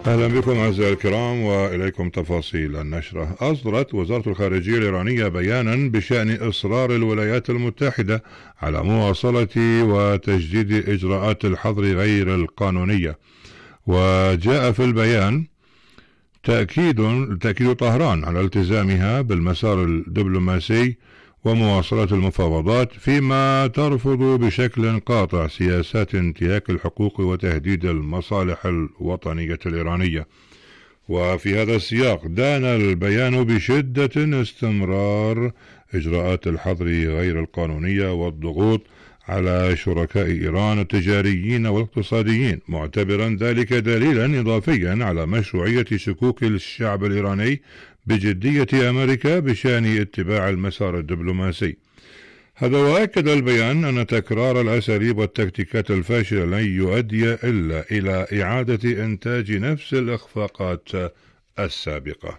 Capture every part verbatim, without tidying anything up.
أهلا بكم أعزائي الكرام وإليكم تفاصيل النشرة. أصدرت وزارة الخارجية الإيرانية بيانا بشأن إصرار الولايات المتحدة على مواصلة وتجديد إجراءات الحظر غير القانونية، وجاء في البيان تأكيد تأكيد طهران على التزامها بالمسار الدبلوماسي ومواصلة المفاوضات، فيما ترفض بشكل قاطع سياسات انتهاك الحقوق وتهديد المصالح الوطنية الإيرانية. وفي هذا السياق دان البيان بشدة استمرار إجراءات الحظر غير القانونية والضغوط على شركاء إيران التجاريين والاقتصاديين، معتبرا ذلك دليلا إضافيا على مشروعية شكوك الشعب الإيراني بجدية أمريكا بشأن اتباع المسار الدبلوماسي. هذا وأكد البيان أن تكرار الأساليب والتكتيكات الفاشلة لن يؤدي إلا إلى إعادة إنتاج نفس الإخفاقات السابقة.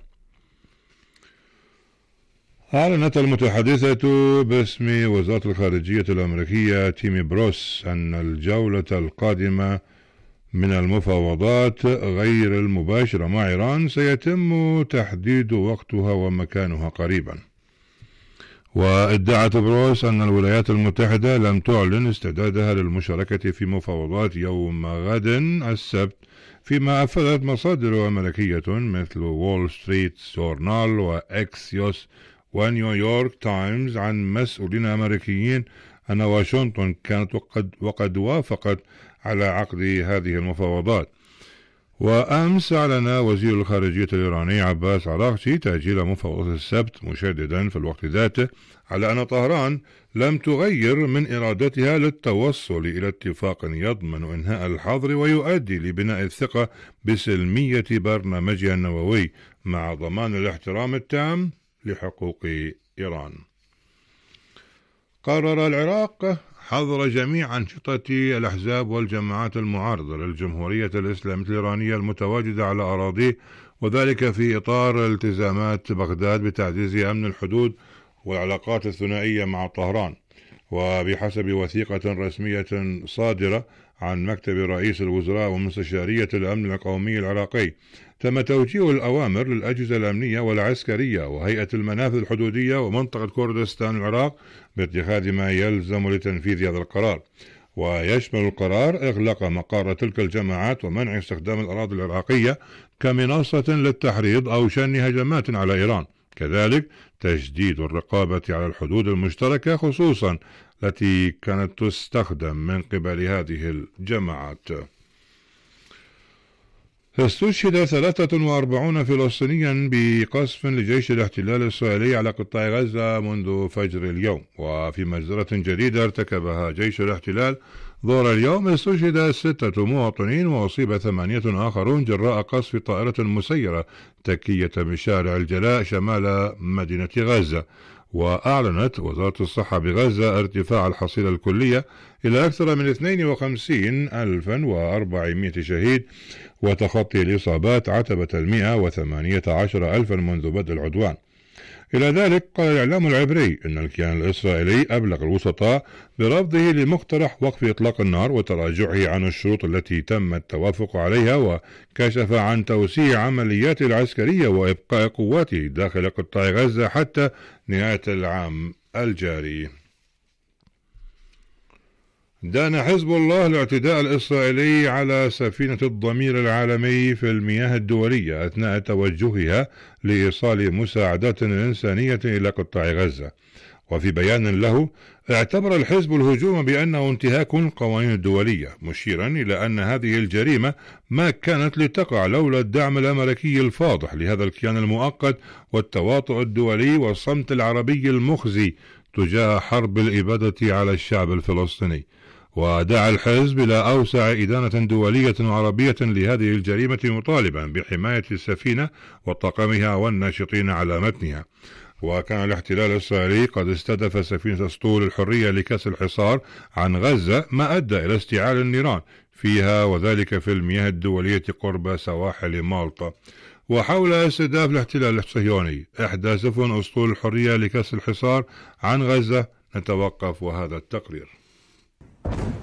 أعلنت المتحدثة باسم وزارة الخارجية الأمريكية تيمي بروس أن الجولة القادمة من المفاوضات غير المباشرة مع إيران سيتم تحديد وقتها ومكانها قريبا. وادعت بروس أن الولايات المتحدة لم تعلن استعدادها للمشاركة في مفاوضات يوم غد السبت، فيما أفادت مصادر أمريكية مثل وول ستريت جورنال وإكسيوس ونيويورك تايمز عن مسؤولين أمريكيين أن واشنطن كانت وقد, وقد وافقت على عقد هذه المفاوضات. وأمس أعلن وزير الخارجية الإيراني عباس عراقچي تأجيل مفاوضات السبت، مشددا في الوقت ذاته على أن طهران لم تغير من إرادتها للتوصل إلى اتفاق يضمن إنهاء الحظر ويؤدي لبناء الثقة بسلمية برنامجها النووي مع ضمان الاحترام التام لحقوق إيران. قرر العراق حظر جميع أنشطة الأحزاب والجماعات المعارضة للجمهورية الإسلامية الإيرانية المتواجدة على أراضيه، وذلك في إطار التزامات بغداد بتعزيز أمن الحدود والعلاقات الثنائية مع طهران. وبحسب وثيقة رسمية صادرة عن مكتب رئيس الوزراء ومستشارية الأمن القومي العراقي، تم توجيه الأوامر للأجهزة الأمنية والعسكرية وهيئة المنافذ الحدودية ومنطقة كردستان العراق باتخاذ ما يلزم لتنفيذ هذا القرار. ويشمل القرار إغلاق مقار تلك الجماعات ومنع استخدام الأراضي العراقية كمنصة للتحريض أو شن هجمات على إيران، كذلك تجديد الرقابة على الحدود المشتركة خصوصا التي كانت تستخدم من قبل هذه الجماعات. استشهد ثلاثة وأربعين فلسطينيا بقصف لجيش الاحتلال الإسرائيلي على قطاع غزة منذ فجر اليوم. وفي مجزرة جديدة ارتكبها جيش الاحتلال ظهر اليوم استشهد ستة مواطنين وأصيب ثمانية آخرون جراء قصف طائرة مسيرة تكية بشارع الجلاء شمال مدينة غزة. وأعلنت وزارة الصحة بغزة ارتفاع الحصيلة الكلية إلى أكثر من اثنين وخمسين ألفا وأربعمائة شهيد، وتخطي الإصابات عتبة المئة وثمانية عشر ألفا منذ بدء العدوان. إلى ذلك قال الإعلام العبري أن الكيان الإسرائيلي أبلغ الوسطاء برفضه لمقترح وقف إطلاق النار وتراجعه عن الشروط التي تم التوافق عليها، وكشف عن توسيع عملياته العسكرية وإبقاء قواته داخل قطاع غزة حتى نهاية العام الجاري. دان حزب الله الاعتداء الإسرائيلي على سفينة الضمير العالمي في المياه الدولية أثناء توجهها لإيصال مساعدات إنسانية إلى قطاع غزة. وفي بيان له اعتبر الحزب الهجوم بأنه انتهاك القوانين الدولية، مشيرا إلى أن هذه الجريمة ما كانت لتقع لولا الدعم الأمريكي الفاضح لهذا الكيان المؤقت والتواطؤ الدولي والصمت العربي المخزي تجاه حرب الإبادة على الشعب الفلسطيني. ودعا الحزب إلى أوسع إدانة دولية وعربية لهذه الجريمة، مطالبا بحماية السفينة وطاقمها والناشطين على متنها. وكان الاحتلال الإسرائيلي قد استهدف سفينة اسطول الحرية لكسر الحصار عن غزة، ما أدى إلى اشتعال النيران فيها، وذلك في المياه الدولية قرب سواحل مالطا. وحول استهداف الاحتلال الصهيوني إحدى سفن اسطول الحرية لكسر الحصار عن غزة نتوقف وهذا التقرير.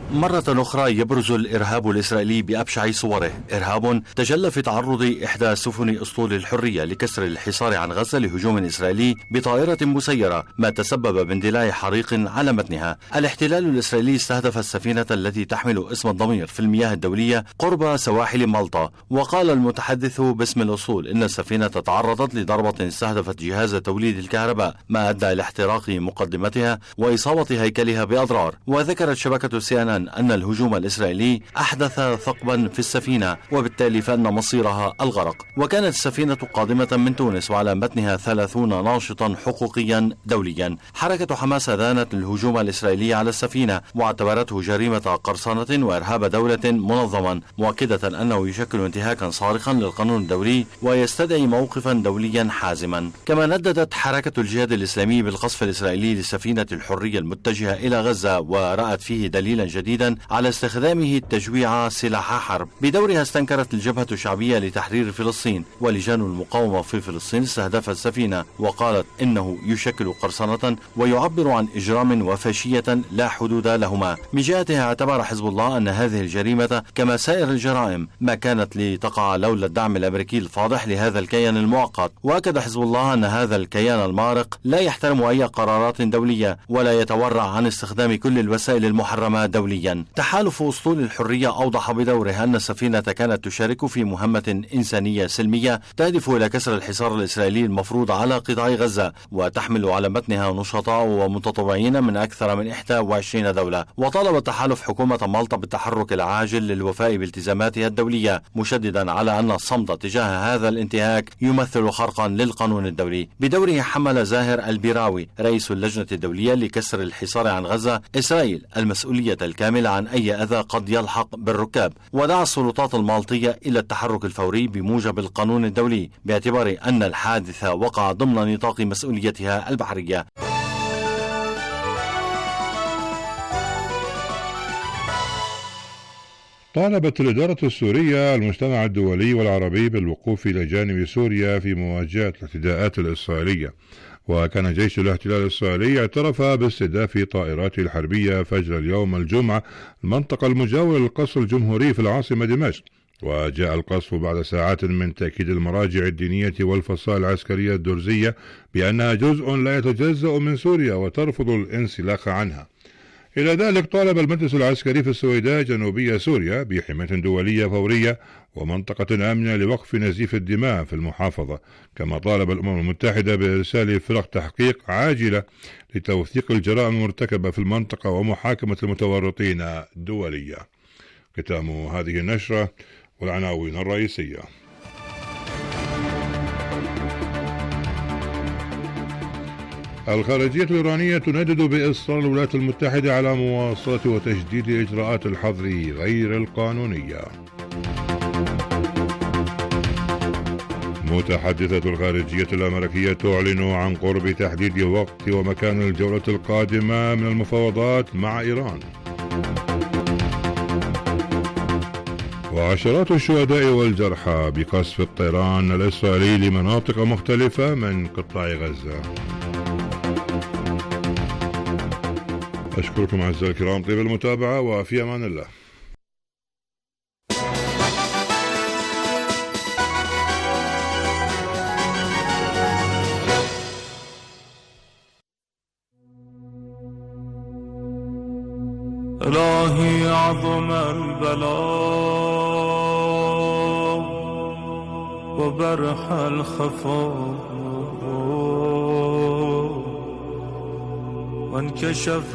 مرة أخرى يبرز الإرهاب الإسرائيلي بأبشع صوره، إرهاب تجلى في تعرض إحدى سفن أسطول الحرية لكسر الحصار عن غزة لهجوم إسرائيلي بطائرة مسيرة، ما تسبب باندلاع حريق على متنها. الاحتلال الإسرائيلي استهدف السفينة التي تحمل اسم الضمير في المياه الدولية قرب سواحل مالطا، وقال المتحدث باسم الأسطول إن السفينة تعرضت لضربة استهدفت جهاز توليد الكهرباء، ما أدى إلى احتراق مقدمتها وإصابة هيكلها بأضرار. وذكرت شبكة سي إن إن أن الهجوم الإسرائيلي أحدث ثقبا في السفينة، وبالتالي فإن مصيرها الغرق. وكانت السفينة قادمة من تونس وعلى متنها ثلاثون ناشطا حقوقيا دوليا. حركة حماس أدانت الهجوم الإسرائيلي على السفينة واعتبرته جريمة قرصنة وإرهاب دولة منظما، مؤكدة أنه يشكل انتهاكا صارخا للقانون الدولي ويستدعي موقفا دوليا حازما. كما نددت حركة الجهاد الإسلامي بالقصف الإسرائيلي لسفينة الحرية المتجهة إلى غزة، ورأت فيه دليلا جديدا على استخدامه تجويع سلاح حرب. بدورها استنكرت الجبهة الشعبية لتحرير فلسطين ولجان المقاومة في فلسطين استهداف السفينة، وقالت إنه يشكل قرصنة ويعبر عن إجرام وفاشية لا حدود لهما. من جهتها اعتبر حزب الله أن هذه الجريمة كما سائر الجرائم ما كانت لتقع لولا الدعم الأمريكي الفاضح لهذا الكيان المعقد. وأكد حزب الله أن هذا الكيان المارق لا يحترم أي قرارات دولية ولا يتورع عن استخدام كل الوسائل المحرمة دوليا. تحالف أسطول الحرية أوضح بدوره أن السفينة كانت تشارك في مهمة إنسانية سلمية تهدف إلى كسر الحصار الإسرائيلي المفروض على قطاع غزة، وتحمل على متنها نشطاء ومتطوعين من أكثر من إحدى وعشرين دولة. وطالب التحالف حكومة مالطا بالتحرك العاجل للوفاء بالتزاماتها الدولية، مشددا على أن الصمت تجاه هذا الانتهاك يمثل خرقا للقانون الدولي. بدوره حمل زاهر البيراوي رئيس اللجنة الدولية لكسر الحصار عن غزة إسرائيل المسؤولية الكاملة عن أي أذى قد يلحق بالركاب، ودعا السلطات المالطية إلى التحرك الفوري بموجب القانون الدولي باعتبار أن الحادث وقع ضمن نطاق مسؤوليتها البحرية. طالبت الإدارة السورية المجتمع الدولي والعربي بالوقوف إلى جانب سوريا في مواجهة الاعتداءات الإسرائيلية. وكان جيش الاحتلال الإسرائيلي اعترف باستهداف طائراته الحربية فجر اليوم الجمعة المنطقة المجاورة للقصر الجمهوري في العاصمة دمشق. وجاء القصف بعد ساعات من تأكيد المراجع الدينية والفصائل العسكرية الدرزية بأنها جزء لا يتجزأ من سوريا وترفض الانسلاخ عنها. إلى ذلك طالب المجلس العسكري في السويداء جنوبية سوريا بحماية دولية فورية ومنطقة آمنة لوقف نزيف الدماء في المحافظة. كما طالب الأمم المتحدة بإرسال فرق تحقيق عاجلة لتوثيق الجرائم المرتكبة في المنطقة ومحاكمة المتورطين دوليا. ختام هذه النشرة والعناوين الرئيسية. الخارجية الإيرانية تندد بإصرار الولايات المتحدة على مواصلة وتجديد إجراءات الحظر غير القانونية. متحدثة الخارجية الأمريكية تعلن عن قرب تحديد وقت ومكان الجولة القادمة من المفاوضات مع إيران. وعشرات الشهداء والجرحى بقصف الطيران الإسرائيلي لمناطق مختلفة من قطاع غزة. أشكركم أعزائي الكرام طيب المتابعة وفي أمان الله. إلهي عظم البلاء وبرح الخفاء وانكشف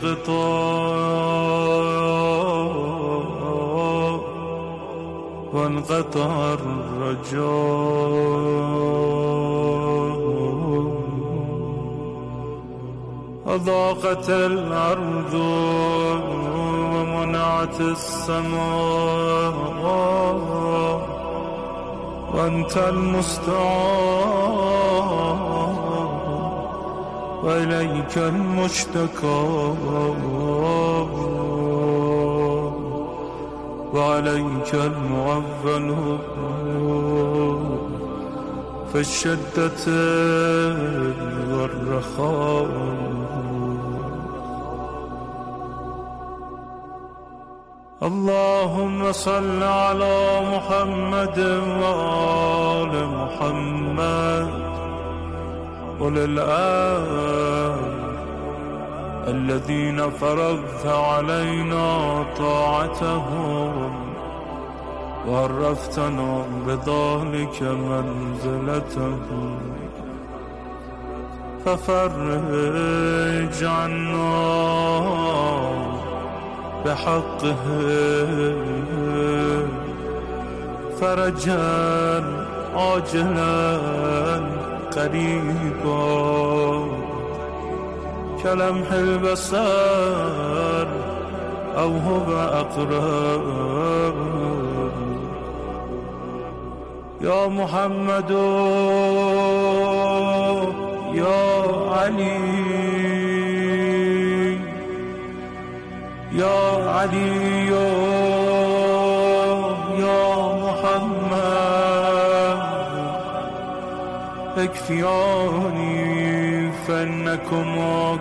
الغطاء وانقطع الرجاء أضاقت الأرض ومنعت السماء وأنت المستعان وإليك المشتكى وعليك المعول في الشدة والرخاء. اللهم صل على محمد وآل محمد وللآل الذين فرضت علينا طاعتهم وعرفتنا بذلك منزلتهم ففرج عنا بحقه فرجا عاجلا قريبا كلمح البصر أو هو أقرب يا محمد يا علي يا علي يا محمد اكفياني فإنكما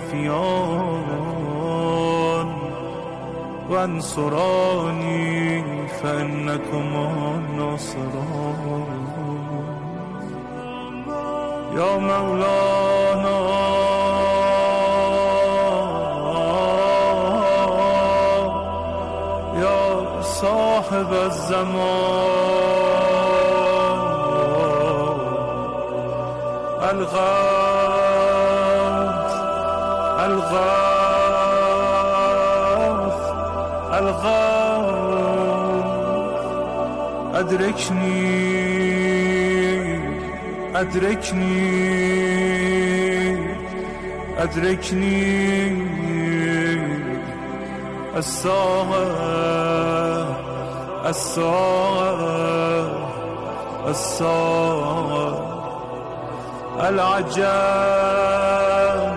كافيان وانصراني فإنكما ناصران يا مولانا يا صاحب الزمان الغوث الغوث الغوث أدركني أدركني أدركني الساعة الساعة الساعة العجاب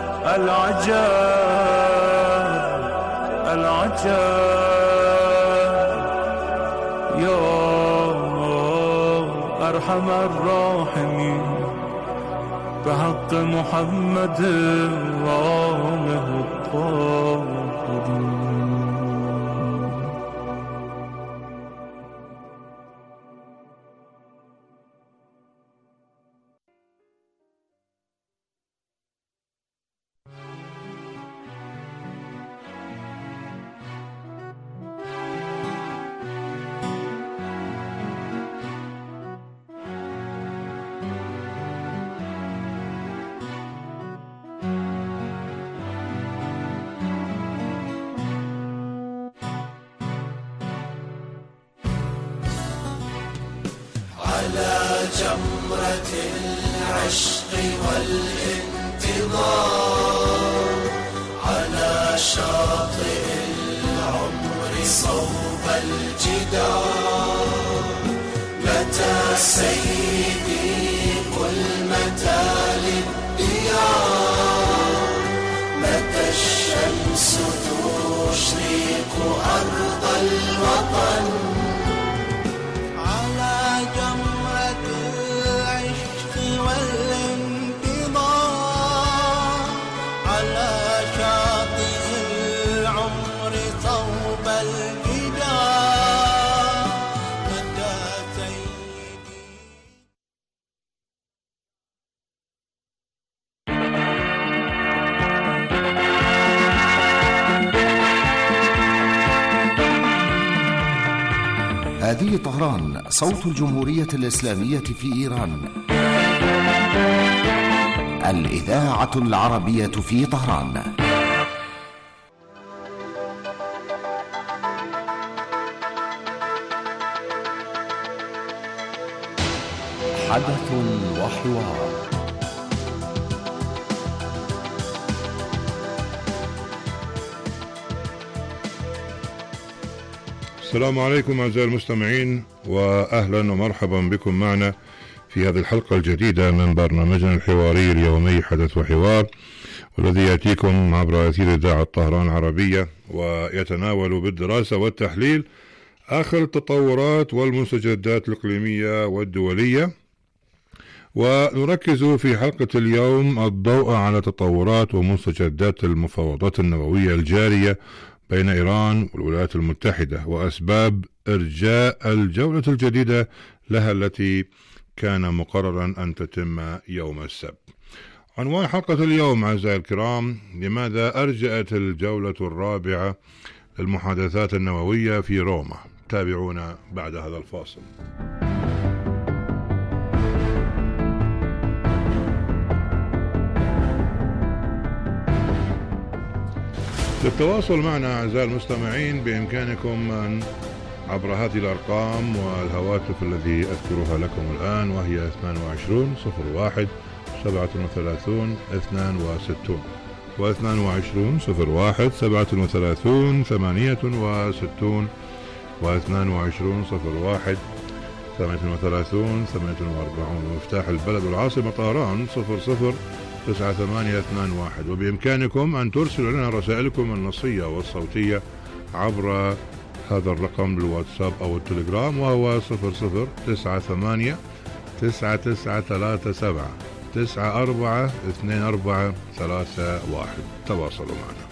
العجاب العجاب يا أرحم الراحمين بحق محمد وآله الطاهرين. على جمرة العشق والانتظار على شاطئ العمر صوب الجدار متى سيدي قل متى للديار متى الشمس تشرق أرض الوطن هذه طهران صوت الجمهورية الإسلامية في إيران. الإذاعة العربية في طهران. حدث وحوار. السلام عليكم أعزائي المستمعين، وأهلا ومرحبا بكم معنا في هذه الحلقة الجديدة من برنامجنا الحواري اليومي حدث وحوار، والذي يأتيكم عبر أثير إذاعة طهران العربية، ويتناول بالدراسة والتحليل آخر التطورات والمستجدات الإقليمية والدولية. ونركز في حلقة اليوم الضوء على تطورات ومستجدات المفاوضات النووية الجارية بين إيران والولايات المتحدة وأسباب إرجاء الجولة الجديدة لها التي كان مقررا أن تتم يوم السبت. عنوان حلقة اليوم أعزائي الكرام: لماذا أرجأت الجولة الرابعة للمحادثات النووية في روما؟ تابعونا بعد هذا الفاصل. للتواصل معنا أعزائي المستمعين بإمكانكم أن عبر هذه الأرقام والهواتف الذي أذكرها لكم الآن، وهي اثنين وعشرين صفر واحد سبعة وثلاثين اثنان وستون واثنان وعشرين صفر واحد سبعة وثلاثين ثمانية وستون واثنان وعشرين صفر واحد ثمانية وثلاثين ثمانية وأربعين، ومفتاح البلد والعاصمة طهران صفر صفر تسعة ثمانية اثنان واحد. وبإمكانكم أن ترسلوا لنا رسائلكم النصية والصوتية عبر هذا الرقم بالواتساب أو التليجرام، وهو صفر صفر تسعة ثمانية تسعة تسعة ثلاثة سبعة تسعة أربعة اثنين أربعة ثلاثة واحد. تواصلوا معنا.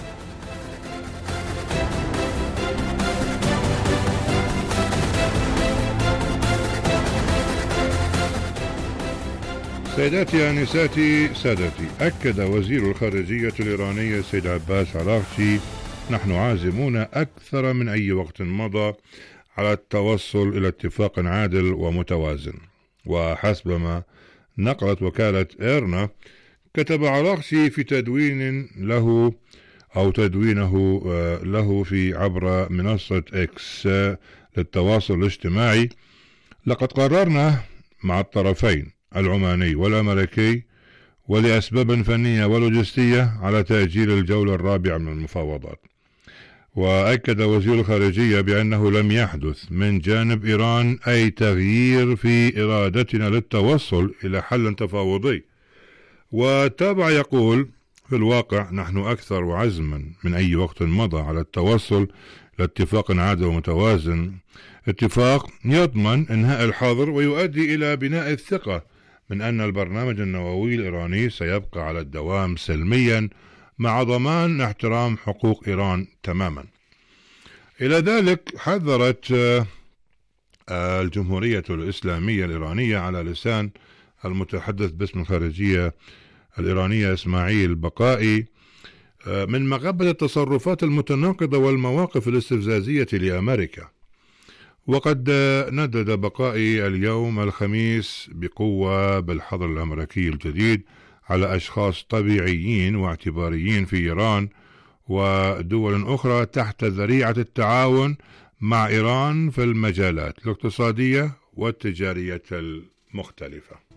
سيداتي آنساتي سادتي، أكد وزير الخارجية الإيراني السيد عباس عراقچي: نحن عازمون أكثر من أي وقت مضى على التوصل إلى اتفاق عادل ومتوازن. وحسب ما نقلت وكالة إيرنا، كتب عراقچي في تدوين له أو تدوينه له في عبر منصة إكس للتواصل الاجتماعي: لقد قررنا مع الطرفين العماني والأمريكي ولأسباب فنية ولوجستية على تأجيل الجولة الرابعة من المفاوضات. وأكد وزير الخارجية بأنه لم يحدث من جانب إيران أي تغيير في إرادتنا للتوصل إلى حل تفاوضي. وتابع يقول: في الواقع نحن أكثر عزما من أي وقت مضى على التوصل لاتفاق عادل ومتوازن، اتفاق يضمن إنهاء الحظر ويؤدي إلى بناء الثقة من أن البرنامج النووي الإيراني سيبقى على الدوام سلميا مع ضمان احترام حقوق إيران تماما. إلى ذلك حذرت الجمهورية الإسلامية الإيرانية على لسان المتحدث باسم الخارجية الإيرانية إسماعيل بقائي من مغبة التصرفات المتناقضة والمواقف الاستفزازية لأمريكا. وقد ندد بقائي اليوم الخميس بقوة بالحظر الأمريكي الجديد على أشخاص طبيعيين واعتباريين في إيران ودول أخرى تحت ذريعة التعاون مع إيران في المجالات الاقتصادية والتجارية المختلفة.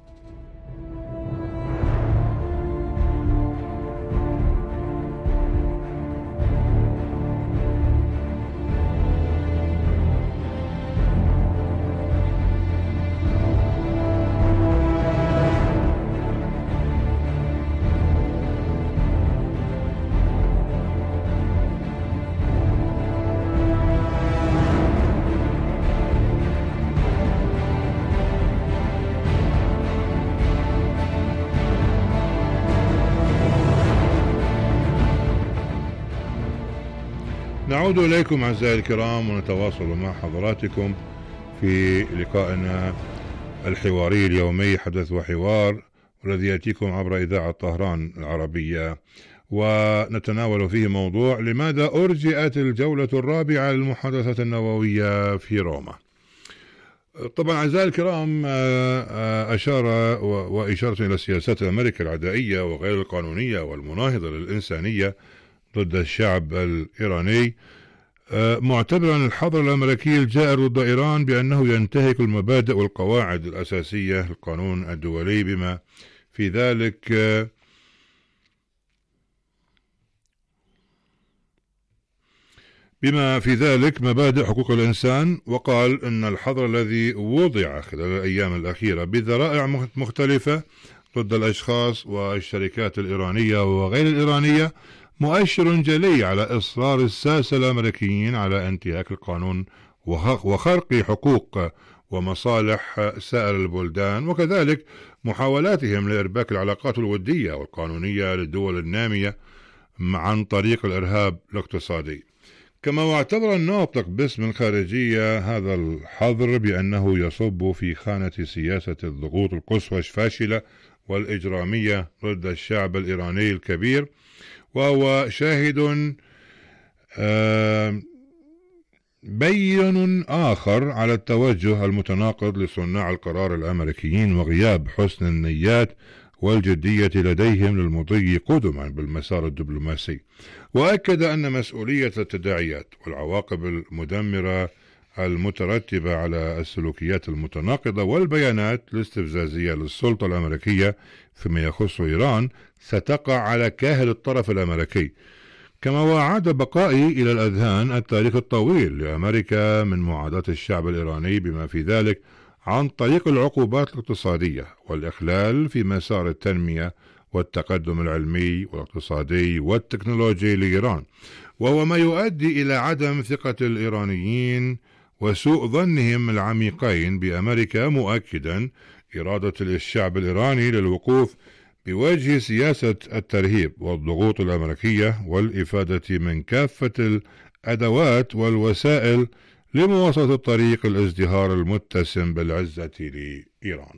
نعود إليكم أعزائي الكرام ونتواصل مع حضراتكم في لقائنا الحواري اليومي حدث وحوار، والذي يأتيكم عبر إذاعة طهران العربية، ونتناول فيه موضوع: لماذا أرجئت الجولة الرابعة للمحادثات النووية في روما؟ طبعا أعزائي الكرام، أشار وإشارة إلى سياسات أمريكا العدائية وغير القانونية والمناهضة للإنسانية ضد الشعب الإيراني، معتبرا الحظر الأمريكي الجائر ضد إيران بأنه ينتهك المبادئ والقواعد الأساسية للقانون الدولي، بما في ذلك بما في ذلك مبادئ حقوق الإنسان. وقال إن الحظر الذي وضع خلال الأيام الأخيرة بذرائع مختلفة ضد الأشخاص والشركات الإيرانية وغير الإيرانية مؤشر جلي على إصرار الساسة الأمريكيين على انتهاك القانون وخرق حقوق ومصالح سائر البلدان، وكذلك محاولاتهم لإرباك العلاقات الودية والقانونية للدول النامية عن طريق الإرهاب الاقتصادي. كما واعتبر الناطق باسم الخارجية هذا الحظر بأنه يصب في خانة سياسة الضغوط القصوى الفاشلة والإجرامية ضد الشعب الإيراني الكبير، وهو شاهد بين آخر على التوجه المتناقض لصناع القرار الأمريكيين وغياب حسن النيات والجدية لديهم للمضي قدما بالمسار الدبلوماسي. وأكد أن مسؤولية التداعيات والعواقب المدمرة المترتبة على السلوكيات المتناقضة والبيانات الاستفزازية للسلطة الأمريكية فيما يخص إيران ستقع على كاهل الطرف الأمريكي. كما وعد بقائي إلى الأذهان التاريخ الطويل لأمريكا من معاداة الشعب الإيراني بما في ذلك عن طريق العقوبات الاقتصادية والإخلال في مسار التنمية والتقدم العلمي والاقتصادي والتكنولوجي لإيران، وهو ما يؤدي إلى عدم ثقة الإيرانيين وسوء ظنهم العميقين بأمريكا، مؤكدا إرادة الشعب الإيراني للوقوف بوجه سياسة الترهيب والضغوط الأمريكية والإفادة من كافة الأدوات والوسائل لمواصلة الطريق الازدهار المتسم بالعزة لإيران.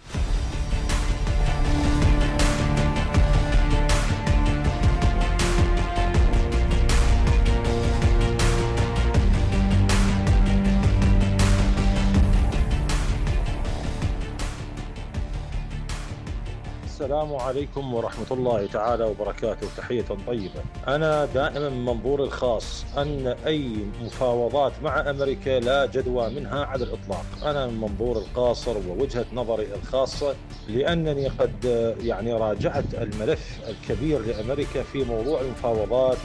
السلام عليكم ورحمة الله تعالى وبركاته. تحية طيبة. أنا دائما من منظوري الخاص أن أي مفاوضات مع أمريكا لا جدوى منها على الإطلاق. أنا من منظور القاصر ووجهة نظري الخاصة، لأنني قد يعني راجعت الملف الكبير لأمريكا في موضوع المفاوضات،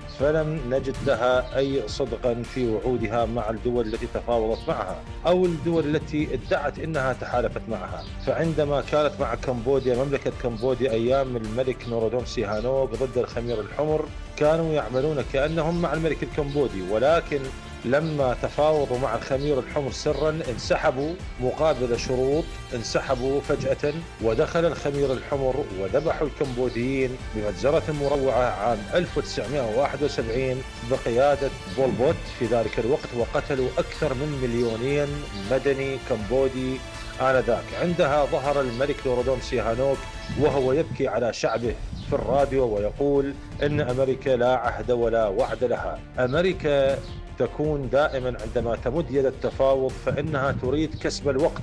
فلم نجد لها أي صدقا في وعودها مع الدول التي تفاوضت معها أو الدول التي ادعت أنها تحالفت معها. فعندما كانت مع كمبوديا، مملكة كمبوديا أيام الملك نورودوم سيهانوك ضد الخمير الحمر، كانوا يعملون كأنهم مع الملك الكمبودي، ولكن لما تفاوضوا مع الخمير الحمر سرا انسحبوا مقابل شروط، انسحبوا فجأة ودخل الخمير الحمر وذبحوا الكمبوديين بمجزرة مروعة عام ألف وتسعمائة وواحد وسبعين بقيادة بول بوت في ذلك الوقت، وقتلوا أكثر من مليونين مدني كمبودي آنذاك. عندها ظهر الملك نورودوم سيهانوك وهو يبكي على شعبه في الراديو ويقول إن أمريكا لا عهد ولا وعد لها. أمريكا تكون دائما عندما تمد يد التفاوض فإنها تريد كسب الوقت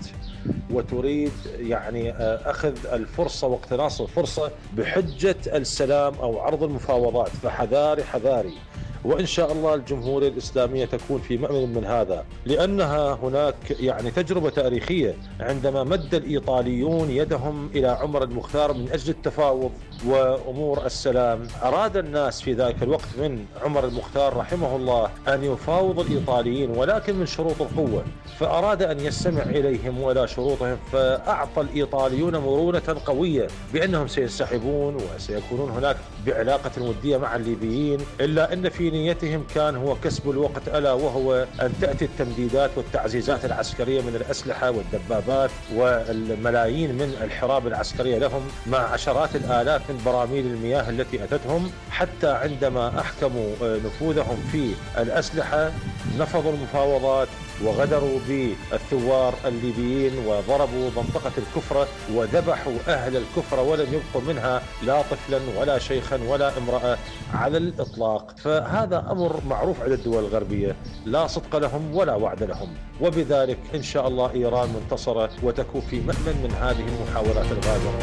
وتريد يعني أخذ الفرصة واقتناص الفرصة بحجة السلام أو عرض المفاوضات. فحذاري حذاري، وإن شاء الله الجمهورية الإسلامية تكون في مأمن من هذا، لأنها هناك يعني تجربة تاريخية عندما مد الإيطاليون يدهم إلى عمر المختار من أجل التفاوض وأمور السلام. أراد الناس في ذلك الوقت من عمر المختار رحمه الله أن يفاوض الإيطاليين ولكن من شروط القوة، فأراد أن يستمع إليهم ولا شروطهم، فأعطى الإيطاليون مرونة قوية بأنهم سينسحبون وسيكونون هناك بعلاقة ودية مع الليبيين، إلا أن في نيتهم كان هو كسب الوقت، ألا وهو أن تأتي التمديدات والتعزيزات العسكرية من الأسلحة والدبابات والملايين من الحراب العسكرية لهم، مع عشرات الآلاف من براميل المياه التي أتتهم، حتى عندما أحكموا نفوذهم في الأسلحة نفضوا المفاوضات وغدروا بالثوار الليبيين وضربوا منطقة الكفرة وذبحوا أهل الكفرة ولم يبقوا منها لا طفلا ولا شيخا ولا امرأة على الإطلاق. فهذا أمر معروف على الدول الغربية، لا صدق لهم ولا وعد لهم، وبذلك إن شاء الله إيران منتصرة وتكون في مأمن من هذه المحاولات الغادرة.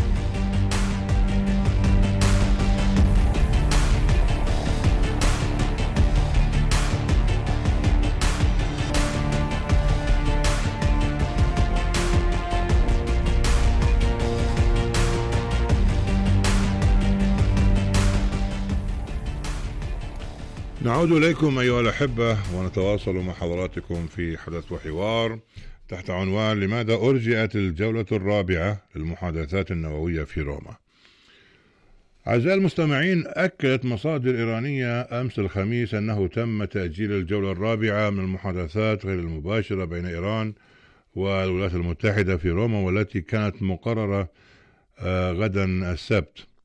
نعود إليكم أيها الأحبة ونتواصل مع حضراتكم في حدث وحوار تحت عنوان: لماذا أرجئت الجولة الرابعة للمحادثات النووية في روما؟ أعزائي المستمعين، أكدت مصادر إيرانية أمس الخميس أنه تم تأجيل الجولة الرابعة من المحادثات غير المباشرة بين إيران والولايات المتحدة في روما، والتي كانت مقررة غدا السبت.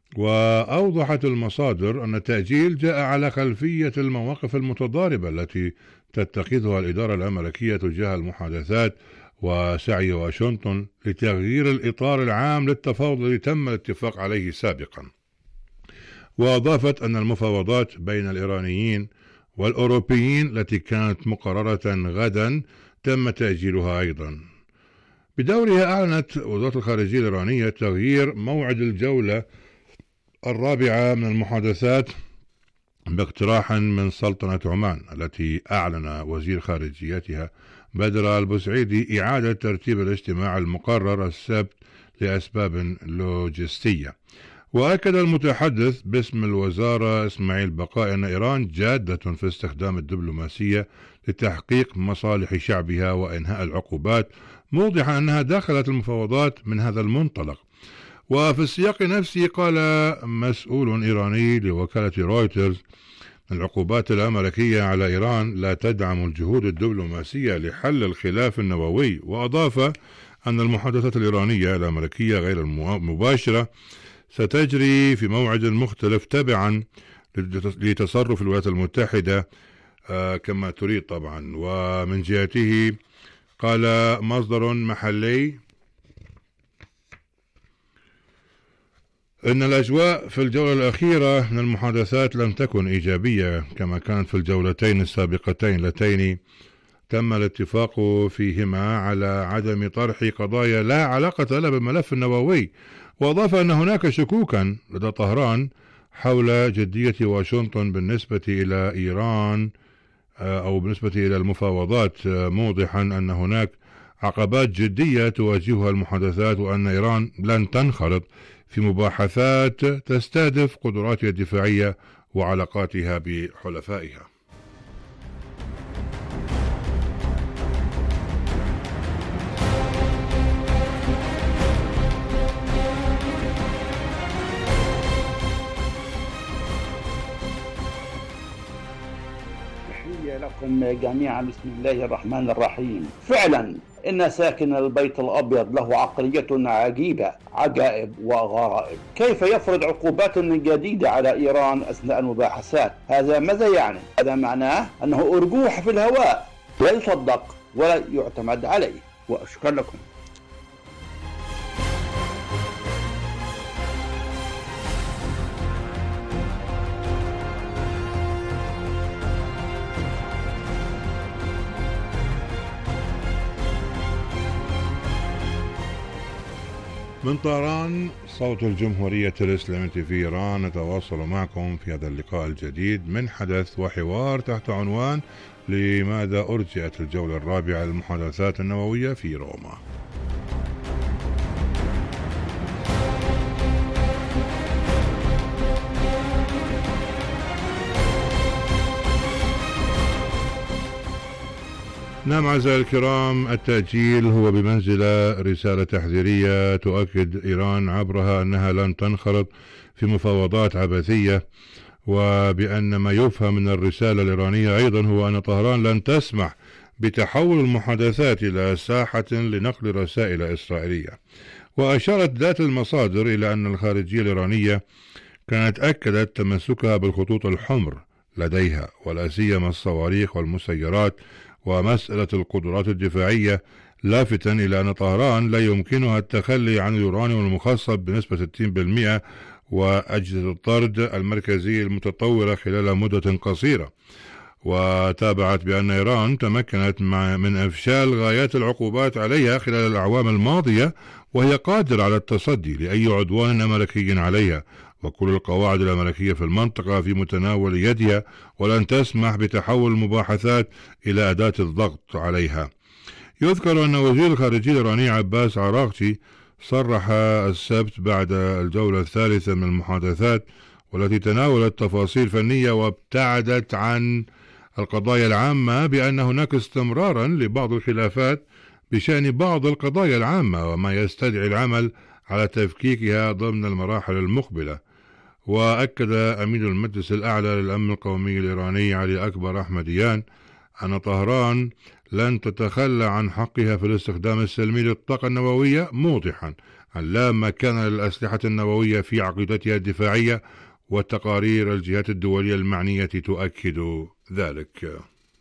وأوضحت المصادر أن التأجيل جاء على خلفية المواقف المتضاربة التي تتخذها الإدارة الأمريكية تجاه المحادثات وسعي واشنطن لتغيير الإطار العام للتفاوض الذي تم الاتفاق عليه سابقا. وأضافت أن المفاوضات بين الإيرانيين والأوروبيين التي كانت مقررة غدا تم تأجيلها أيضا. بدورها أعلنت وزارة الخارجية الإيرانية تغيير موعد الجولة الرابعة من المحادثات باقتراح من سلطنة عمان، التي أعلن وزير خارجيتها بدر البسعيدي إعادة ترتيب الاجتماع المقرر السبت لأسباب لوجستية. وأكد المتحدث باسم الوزارة إسماعيل بقاء أن إيران جادة في استخدام الدبلوماسية لتحقيق مصالح شعبها وإنهاء العقوبات، موضحا أنها دخلت المفاوضات من هذا المنطلق. وفي السياق نفسه قال مسؤول إيراني لوكالة رويترز: العقوبات الأمريكية على إيران لا تدعم الجهود الدبلوماسية لحل الخلاف النووي. وأضاف أن المحادثات الإيرانية الأمريكية غير المباشرة ستجري في موعد مختلف تبعا لتصرف الولايات المتحدة آه كما تريد طبعا. ومن جهته قال مصدر محلي إن الأجواء في الجولة الأخيرة من المحادثات لم تكن إيجابية كما كانت في الجولتين السابقتين اللتين تم الاتفاق فيهما على عدم طرح قضايا لا علاقة لها بالملف النووي. وأضاف أن هناك شكوكا لدى طهران حول جدية واشنطن بالنسبة إلى إيران أو بالنسبة إلى المفاوضات، موضحا أن هناك عقبات جدية تواجهها المحادثات وأن إيران لن تنخرط في مباحثات تستهدف قدراتها الدفاعية وعلاقاتها بحلفائها. تحية لكم جميعا، بسم الله الرحمن الرحيم. فعلا إن ساكن البيت الأبيض له عقلية عجيبة، عجائب وغرائب. كيف يفرض عقوبات جديدة على إيران أثناء المباحثات؟ هذا ماذا يعني؟ هذا معناه أنه أرجوح في الهواء لا يصدق ولا يعتمد عليه. وأشكر لكم. من طهران صوت الجمهورية الإسلامية في إيران، نتواصل معكم في هذا اللقاء الجديد من حدث وحوار تحت عنوان: لماذا أرجئت الجولة الرابعة للمحادثات النووية في روما؟ نعم أعزائي الكرام، التأجيل هو بمنزلة رسالة تحذيرية تؤكد إيران عبرها أنها لن تنخرط في مفاوضات عبثية، وبأن ما يفهم من الرسالة الإيرانية أيضا هو أن طهران لن تسمح بتحول المحادثات إلى ساحة لنقل رسائل إسرائيلية. وأشارت ذات المصادر إلى أن الخارجية الإيرانية كانت أكدت تمسكها بالخطوط الحمر لديها، ولا سيما الصواريخ والمسيرات ومسألة القدرات الدفاعية، لافتا إلى أن طهران لا يمكنها التخلي عن اليورانيوم المخصب بنسبة ستين بالمئة وأجهزة الطرد المركزي المتطورة خلال مدة قصيرة. وتابعت بأن إيران تمكنت من إفشال غايات العقوبات عليها خلال الأعوام الماضية، وهي قادرة على التصدي لأي عدوان أمريكي عليها، وكل القواعد الأمريكية في المنطقة في متناول يدها، ولن تسمح بتحول المباحثات إلى أداة الضغط عليها. يذكر أن وزير الخارجية الإيراني عباس عراقچي صرح السبت بعد الجولة الثالثة من المحادثات والتي تناولت تفاصيل فنية وابتعدت عن القضايا العامة بأن هناك استمرارا لبعض الخلافات بشأن بعض القضايا العامة، وما يستدعي العمل على تفكيكها ضمن المراحل المقبلة. وأكد أمين المجلس الأعلى للأمن القومي الإيراني علي أكبر أحمديان أن طهران لن تتخلى عن حقها في الاستخدام السلمي للطاقة النووية، موضحا أن لا مكان للأسلحة النووية في عقيدتها الدفاعية، وتقارير الجهات الدولية المعنية تؤكد ذلك.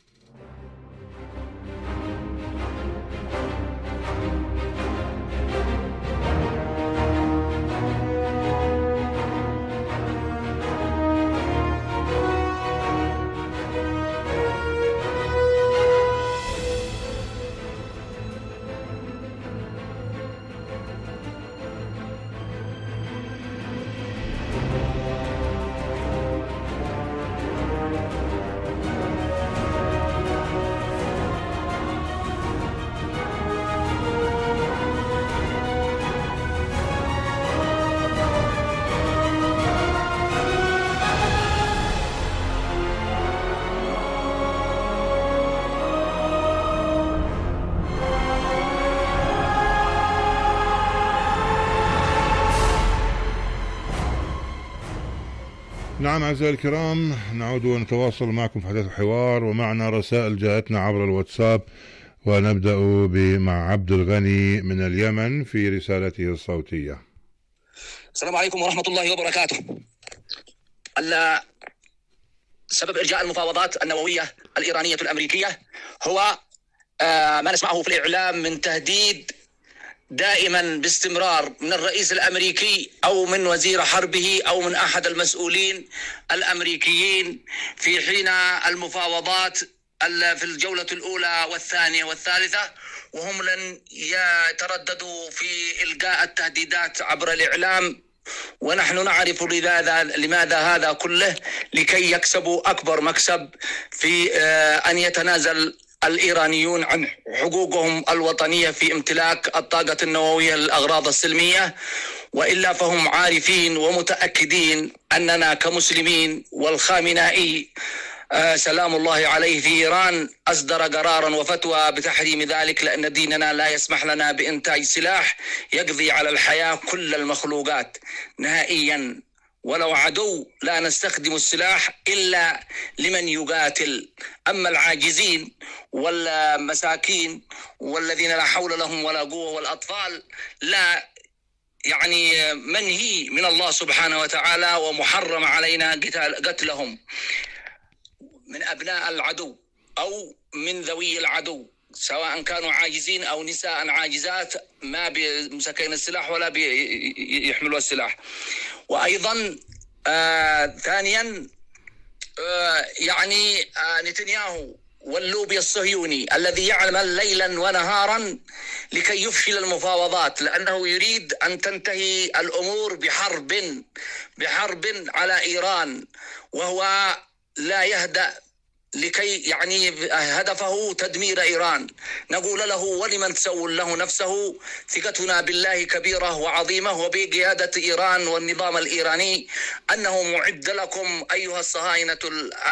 نعم أعزائي الكرام، نعود ونتواصل معكم في حديث الحوار، ومعنا رسائل جاءتنا عبر الواتساب، ونبدأ مع عبد الغني من اليمن في رسالته الصوتية. السلام عليكم ورحمة الله وبركاته. سبب إرجاء المفاوضات النووية الإيرانية الأمريكية هو ما نسمعه في الإعلام من تهديد دائما باستمرار من الرئيس الأمريكي أو من وزير حربه أو من أحد المسؤولين الأمريكيين في حين المفاوضات في الجولة الأولى والثانية والثالثة، وهم لن يترددوا في إلقاء التهديدات عبر الإعلام، ونحن نعرف لماذا لماذا هذا كله، لكي يكسبوا أكبر مكسب في أن يتنازل الإيرانيون عن حقوقهم الوطنية في امتلاك الطاقة النووية للأغراض السلمية. وإلا فهم عارفين ومتأكدين أننا كمسلمين، والخامنائي سلام الله عليه في إيران أصدر قرارا وفتوى بتحريم ذلك، لأن ديننا لا يسمح لنا بإنتاج سلاح يقضي على الحياة كل المخلوقات نهائيا، ولو عدو لا نستخدم السلاح إلا لمن يقاتل. أما العاجزين والمساكين والذين لا حول لهم ولا قوة والأطفال لا يعني منهي من الله سبحانه وتعالى ومحرم علينا قتلهم من أبناء العدو أو من ذوي العدو، سواء كانوا عاجزين أو نساء عاجزات ما بمسكين السلاح ولا بيحملوا السلاح. وأيضا آه ثانيا آه يعني آه نتنياهو واللوبي الصهيوني الذي يعمل ليلا ونهارا لكي يفشل المفاوضات، لأنه يريد أن تنتهي الأمور بحرب بحرب على إيران، وهو لا يهدأ لكي يعني هدفه تدمير إيران. نقول له ولمن تسول له نفسه، ثقتنا بالله كبيرة وعظيمة وبقيادة إيران والنظام الإيراني أنه معد لكم أيها الصهاينة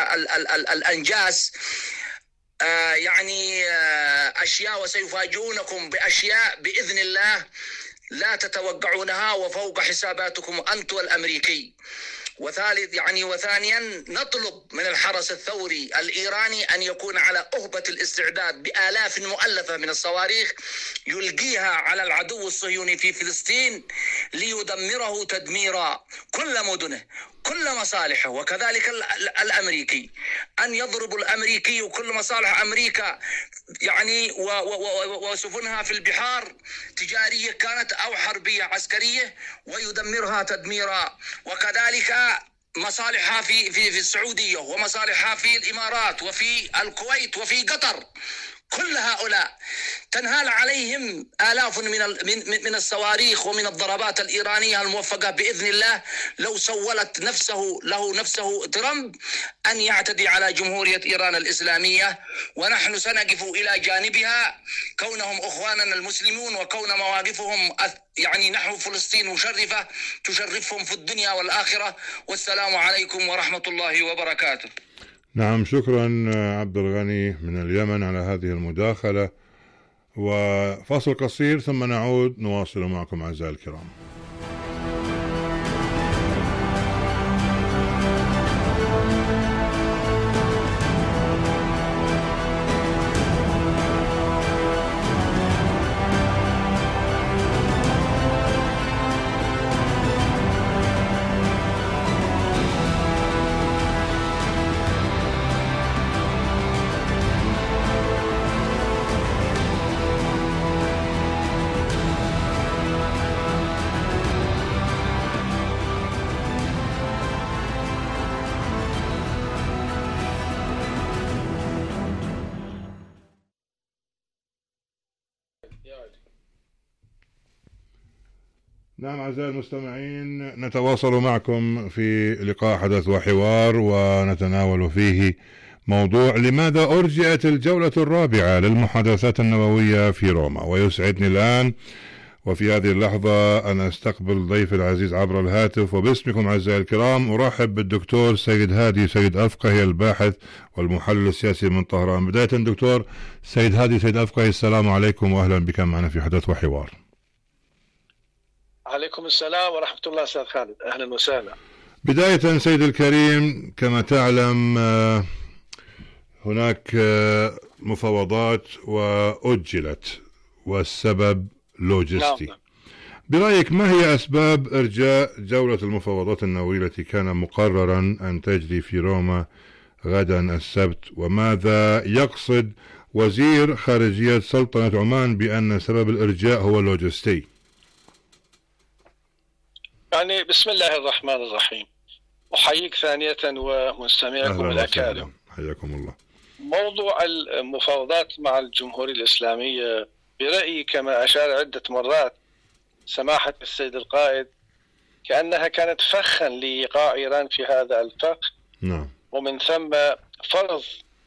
الأنجاس آه يعني آه أشياء، وسيفاجئونكم بأشياء بإذن الله لا تتوقعونها وفوق حساباتكم أنتم الأمريكي. وثالث يعني وثانيا نطلب من الحرس الثوري الإيراني أن يكون على أهبة الاستعداد بآلاف مؤلفة من الصواريخ يلقيها على العدو الصهيوني في فلسطين ليدمره تدميرا كل مدنه كل مصالحه، وكذلك الأمريكي أن يضرب الأمريكي كل مصالح أمريكا يعني وسفنها في البحار تجارية كانت أو حربية عسكرية ويدمرها تدميرا، وكذلك مصالحها في في في السعودية ومصالحها في الإمارات وفي الكويت وفي قطر. كل هؤلاء تنهال عليهم آلاف من من من الصواريخ ومن الضربات الإيرانية الموفقة بإذن الله، لو سولت نفسه له نفسه ترامب أن يعتدي على جمهورية إيران الإسلامية، ونحن سنقف إلى جانبها كونهم أخواننا المسلمون، وكون مواقفهم يعني نحو فلسطين مشرفة تشرفهم في الدنيا والآخرة. والسلام عليكم ورحمة الله وبركاته. نعم، شكرا عبد الغني من اليمن على هذه المداخلة، وفاصل قصير ثم نعود نواصل معكم أعزائي الكرام. نعم أعزائي المستمعين، نتواصل معكم في لقاء حدث وحوار ونتناول فيه موضوع لماذا أرجئت الجولة الرابعة للمحادثات النووية في روما. ويسعدني الآن وفي هذه اللحظة أن أستقبل ضيف العزيز عبر الهاتف، وباسمكم أعزائي الكرام أرحب بالدكتور سيد هادي سيد أفقهي الباحث والمحلل السياسي من طهران. بداية دكتور سيد هادي سيد أفقهي، السلام عليكم وأهلا بك معنا في حدث وحوار. عليكم السلام ورحمة الله أستاذ خالد، أهلا وسهلا. بداية سيد الكريم، كما تعلم هناك مفاوضات وأجلت والسبب لوجستي. نعم. برأيك ما هي أسباب إرجاء جولة المفاوضات النووية التي كان مقررا أن تجري في روما غدا السبت، وماذا يقصد وزير خارجية سلطنة عمان بأن سبب الإرجاء هو لوجستي؟ يعني بسم الله الرحمن الرحيم، أحييك ثانية ومستمعكم الأكارم، حياكم الله. موضوع المفاوضات مع الجمهورية الإسلامية برأيي كما أشار عدة مرات سماحة السيد القائد كأنها كانت فخا لإيقاع إيران في هذا الفخ. نعم. ومن ثم فرض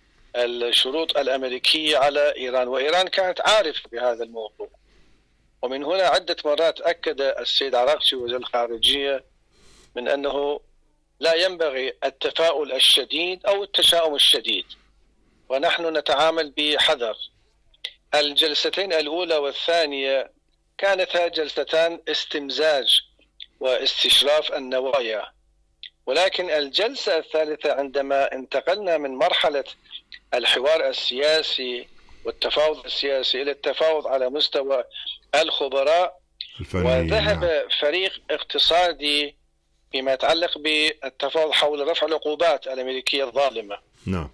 الشروط الأمريكية على إيران، وإيران كانت عارفة بهذا الموضوع. ومن هنا عدة مرات أكد السيد عراقچي وزير الخارجية من أنه لا ينبغي التفاؤل الشديد أو التشاؤم الشديد، ونحن نتعامل بحذر. الجلستين الأولى والثانية كانتا جلستان استمزاج واستشراف النوايا، ولكن الجلسة الثالثة عندما انتقلنا من مرحلة الحوار السياسي والتفاوض السياسي إلى التفاوض على مستوى الخبراء، وذهب نعم. فريق اقتصادي فيما يتعلق بالتفاوض حول رفع العقوبات الأمريكية الظالمة. نعم.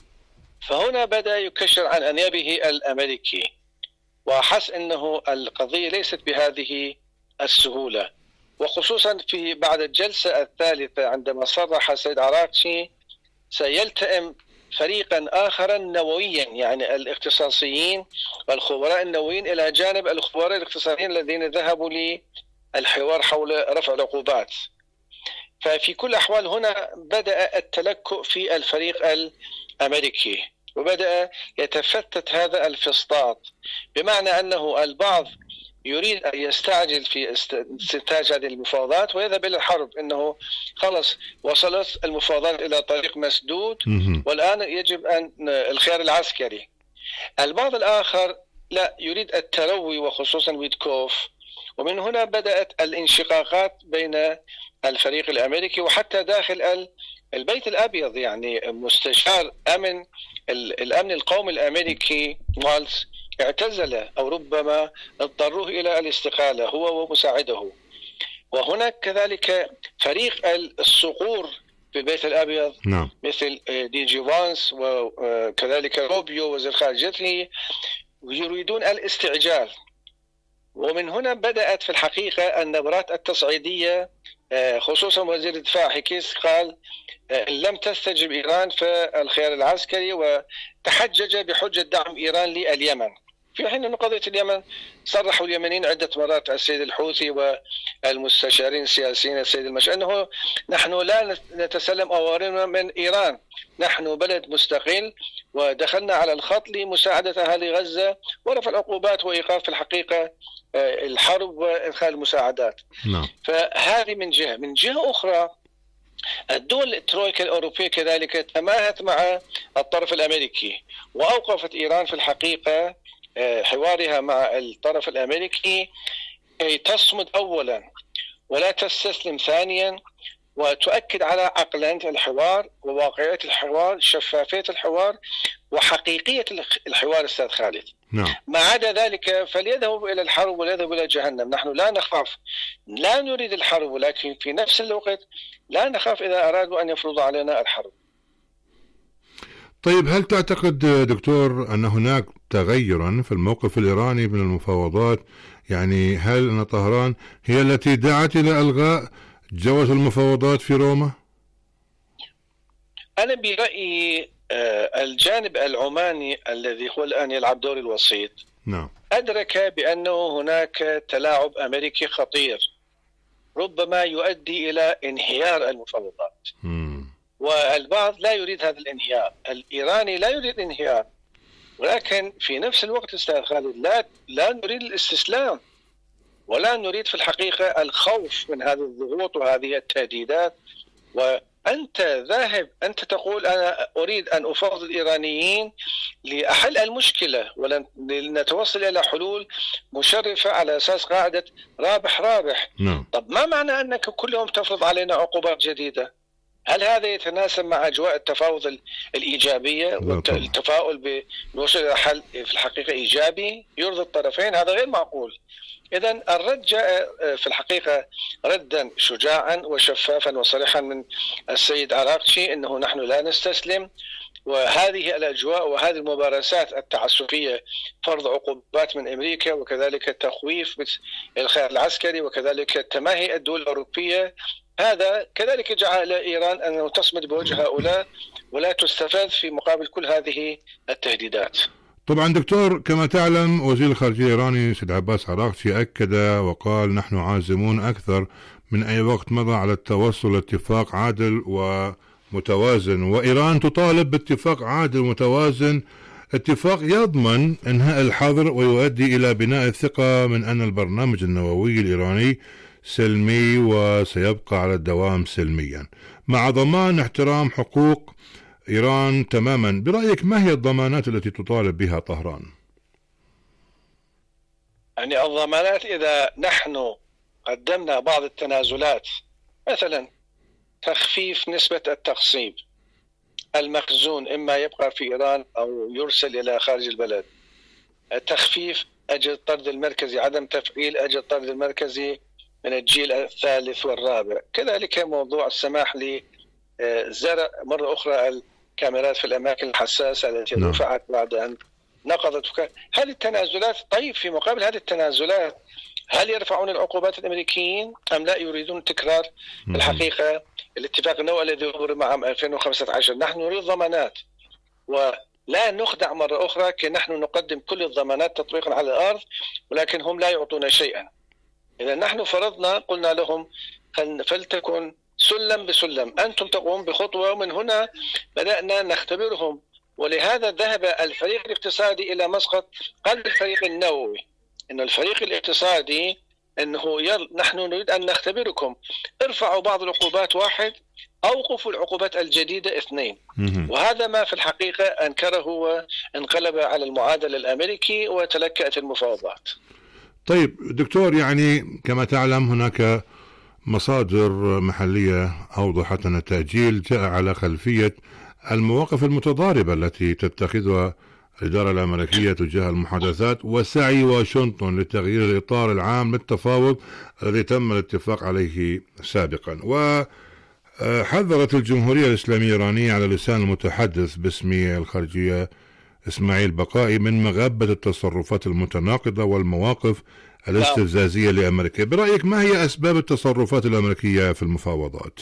فهنا بدأ يكشر عن أنيابه الأمريكي، وحس أنه القضية ليست بهذه السهولة، وخصوصا في بعد الجلسة الثالثة عندما صرح السيد عراقچي سيلتئم فريقا آخر نوويا، يعني الاختصاصيين والخبراء النوويين إلى جانب الخبراء الاقتصاديين الذين ذهبوا للحوار حول رفع العقوبات. ففي كل الأحوال هنا بدأ التلكؤ في الفريق الأمريكي، وبدأ يتفتت هذا الفسطاط، بمعنى أنه البعض يريد أن يستعجل في استنتاج هذه المفاوضات ويذهب إلى الحرب، أنه خلص وصلت المفاوضات إلى طريق مسدود والآن يجب أن الخيار العسكري. البعض الآخر لا، يريد التروي، وخصوصا ويتكوف. ومن هنا بدأت الانشقاقات بين الفريق الأمريكي وحتى داخل البيت الأبيض. يعني مستشار أمن الأمن القومي الأمريكي والتز اعتزل أو ربما اضطروه إلى الاستقالة هو ومساعده. وهناك كذلك فريق الصقور في البيت الأبيض، نعم. مثل دي جي فانس وكذلك روبيو وزير خارجيته يريدون الاستعجال. ومن هنا بدأت في الحقيقة النبرات التصعيدية، خصوصا وزير الدفاع هيكيس قال إن لم تستجب إيران فالخيار العسكري، وتحجج بحجة دعم إيران لليمن، في حين أن قضية اليمن صرحوا اليمنيين عدة مرات السيد الحوثي والمستشارين السياسيين السيد المشي أنه نحن لا نتسلم أوامرنا من إيران، نحن بلد مستقل ودخلنا على الخط لمساعدة أهالي غزة ورفع العقوبات وإيقاف في الحقيقة الحرب وإدخال المساعدات. نعم. فهذه من جهة. من جهة أخرى الدول الترويكا الأوروبية كذلك تماهت مع الطرف الأمريكي، وأوقفت إيران في الحقيقة حوارها مع الطرف الأمريكي كي تصمد أولا ولا تستسلم ثانيا، وتؤكد على عقلانية الحوار وواقعية الحوار، شفافية الحوار وحقيقية الحوار أستاذ خالد. نعم. ما عدا ذلك فليذهبوا إلى الحرب وليذهبوا إلى جهنم. نحن لا نخاف، لا نريد الحرب، ولكن في نفس الوقت لا نخاف إذا أرادوا أن يفرضوا علينا الحرب. طيب، هل تعتقد دكتور أن هناك تغيرا في الموقف الإيراني من المفاوضات؟ يعني هل أن طهران هي التي دعت إلى إلغاء جولة المفاوضات في روما؟ أنا برأيي الجانب العماني الذي هو الآن يلعب دور الوسيط نعم. أدرك بأنه هناك تلاعب أمريكي خطير ربما يؤدي إلى انهيار المفاوضات. مم. والبعض لا يريد هذا الانهيار، الإيراني لا يريد انهيار، ولكن في نفس الوقت أستاذ خالد لا لا نريد الاستسلام، ولا نريد في الحقيقة الخوف من هذه الضغوط وهذه التهديدات. وأنت ذاهب أنت تقول أنا أريد أن أفاوض الإيرانيين لأحل المشكلة ولنتوصل إلى حلول مشرفة على أساس قاعدة رابح رابح. نعم. طب ما معنى أنك كل يوم تفرض علينا عقوبات جديدة؟ هل هذا يتناسب مع أجواء التفاوض الإيجابية والتفاؤل بالوصول إلى حل في الحقيقة إيجابي يرضي الطرفين؟ هذا غير معقول. إذن الرد جاء في الحقيقة ردا شجاعا وشفافا وصريحا من السيد عراقشي أنه نحن لا نستسلم، وهذه الأجواء وهذه الممارسات التعسفية فرض عقوبات من أمريكا وكذلك التخويف بالخيار العسكري وكذلك التماهي الدول الأوروبية، هذا كذلك جعل إيران أن تصمد بوجه هؤلاء ولا تستفاد في مقابل كل هذه التهديدات. طبعا دكتور، كما تعلم وزير الخارجية الإيراني سيد عباس عراقشي أكد وقال نحن عازمون أكثر من أي وقت مضى على التوصل لاتفاق عادل ومتوازن، وإيران تطالب باتفاق عادل ومتوازن، اتفاق يضمن إنهاء الحظر ويؤدي إلى بناء الثقة من أن البرنامج النووي الإيراني سلمي وسيبقى على الدوام سلميا مع ضمان احترام حقوق إيران تماما. برأيك ما هي الضمانات التي تطالب بها طهران؟ يعني الضمانات إذا نحن قدمنا بعض التنازلات، مثلا تخفيف نسبة التخصيب، المخزون إما يبقى في إيران أو يرسل إلى خارج البلد، تخفيف أجل الطرد المركزي، عدم تفعيل أجل الطرد المركزي من الجيل الثالث والرابع، كذلك موضوع السماح لزرع مرة أخرى الكاميرات في الأماكن الحساسة التي رفعت بعد أن نقضت فك... هذه التنازلات. طيب في مقابل هذه التنازلات هل يرفعون العقوبات الأمريكيين أم لا يريدون تكرار الحقيقة الاتفاق النووي الذي أبرم عام ألفين وخمسة عشر؟ نحن نريد ضمانات ولا نخدع مرة أخرى كي نحن نقدم كل الضمانات تطبيقا على الأرض ولكن هم لا يعطون شيئا. إذا نحن فرضنا قلنا لهم فلتكن سلم بسلم، أنتم تقوم بخطوة، ومن هنا بدأنا نختبرهم. ولهذا ذهب الفريق الاقتصادي إلى مسقط قلب الفريق النووي، إن الفريق الاقتصادي أنه يل... نحن نريد أن نختبركم، ارفعوا بعض العقوبات واحد، أوقفوا العقوبات الجديدة اثنين. وهذا ما في الحقيقة أنكره وانقلب على المعادل الأمريكي وتلكأت المفاوضات. طيب دكتور، يعني كما تعلم هناك مصادر محلية أوضحت أن التأجيل جاء على خلفية المواقف المتضاربة التي تتخذها الإدارة الأمريكية تجاه المحادثات وسعي واشنطن لتغيير الإطار العام للتفاوض الذي تم الاتفاق عليه سابقا. وحذرت الجمهورية الإسلامية الإيرانية على لسان المتحدث باسم الخارجية إسماعيل بقائي من مغبة التصرفات المتناقضة والمواقف الاستفزازية لأمريكا. برأيك ما هي أسباب التصرفات الأمريكية في المفاوضات؟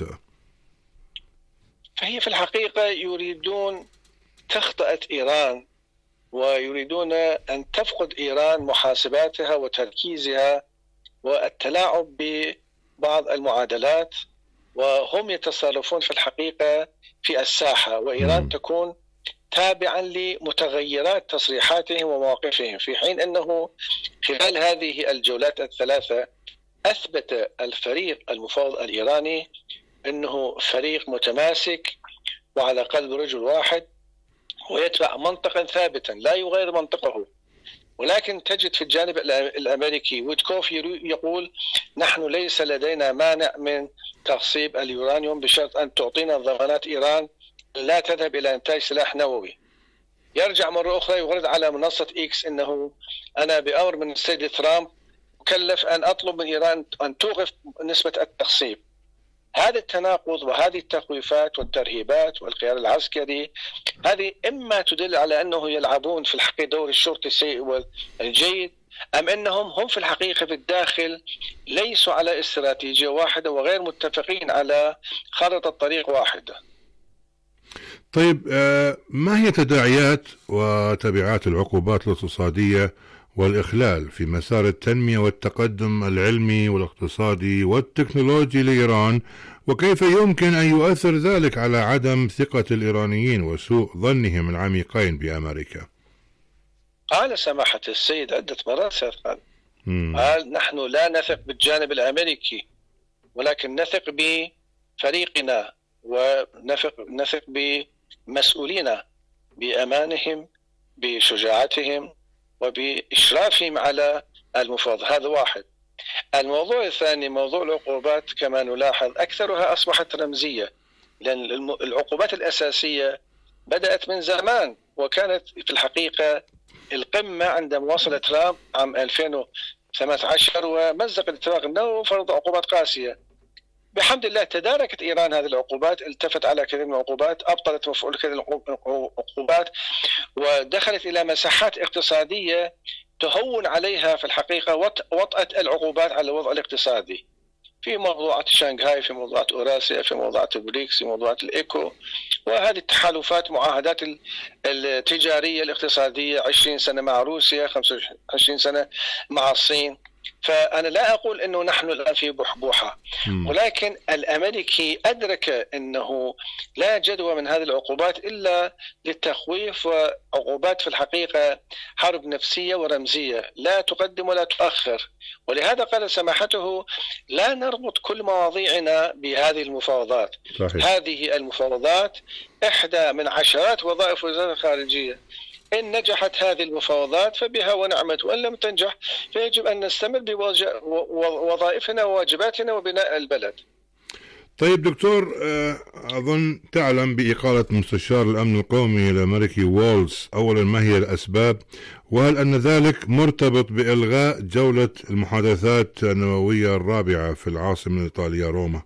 فهي في الحقيقة يريدون تخطئة إيران ويريدون أن تفقد إيران محاسباتها وتركيزها والتلاعب ببعض المعادلات، وهم يتصرفون في الحقيقة في الساحة، وإيران م. تكون تابعا لمتغيرات تصريحاتهم ومواقفهم، في حين أنه خلال هذه الجولات الثلاثة أثبت الفريق المفاوض الإيراني أنه فريق متماسك وعلى قلب رجل واحد ويتبع منطقا ثابتا لا يغير منطقه. ولكن تجد في الجانب الأمريكي ويتكوف يقول نحن ليس لدينا مانع من تخصيب اليورانيوم بشرط أن تعطينا ضمانات إيران لا تذهب إلى إنتاج سلاح نووي. يرجع مرة أخرى يغرد على منصة إكس أنه أنا بأمر من السيد ترامب مكلف أن أطلب من إيران أن توقف نسبة التخصيب. هذا التناقض وهذه التخويفات والترهيبات والخيار العسكري هذه إما تدل على أنه يلعبون في الحقيقة دور الشرطي السيء والجيد، أم أنهم هم في الحقيقة في الداخل ليسوا على استراتيجية واحدة وغير متفقين على خارطة طريق واحدة. طيب ما هي تداعيات وتبعات العقوبات الاقتصادية والإخلال في مسار التنمية والتقدم العلمي والاقتصادي والتكنولوجي لإيران، وكيف يمكن أن يؤثر ذلك على عدم ثقة الإيرانيين وسوء ظنهم العميقين بأمريكا؟ قال سماحة السيد عدة مرات قال قال نحن لا نثق بالجانب الأمريكي، ولكن نثق بفريقنا ونثق نثق بمسؤولينا، بأمانهم، بشجاعتهم، وبإشرافهم على المفاوضة. هذا واحد. الموضوع الثاني موضوع العقوبات، كما نلاحظ أكثرها أصبحت رمزية، لأن العقوبات الأساسية بدأت من زمان، وكانت في الحقيقة القمة عندما وصل ترامب عام ألفين وثمانية عشر ومزق الاتفاق النووي وفرض عقوبات قاسية. بحمد الله تداركت إيران هذه العقوبات، التفت على كثير من العقوبات، أبطلت مفعول كثير من العقوبات، ودخلت إلى مساحات اقتصادية تهون عليها في الحقيقة وطأة العقوبات على الوضع الاقتصادي، في موضوعات شنغهاي، في موضوعات أوراسيا، في موضوعات البريكس، في موضوعات الإيكو، وهذه التحالفات معاهدات التجارية الاقتصادية، عشرين سنة مع روسيا، خمسة وعشرين سنة مع الصين. فأنا لا أقول أنه نحن الآن في بحبوحة، ولكن الأمريكي أدرك أنه لا جدوى من هذه العقوبات إلا للتخويف، وعقوبات في الحقيقة حرب نفسية ورمزية لا تقدم ولا تؤخر. ولهذا قال سماحته لا نربط كل مواضيعنا بهذه المفاوضات. صحيح. هذه المفاوضات إحدى من عشرات وظائف وزارة الخارجية، إن نجحت هذه المفاوضات فبها ونعمت، وإن لم تنجح فيجب أن نستمر بوظائفنا وواجباتنا وبناء البلد. طيب دكتور، أظن تعلم بإقالة مستشار الأمن القومي الأمريكي وولز، أولا ما هي الأسباب، وهل أن ذلك مرتبط بإلغاء جولة المحادثات النووية الرابعة في العاصمة الإيطالية روما؟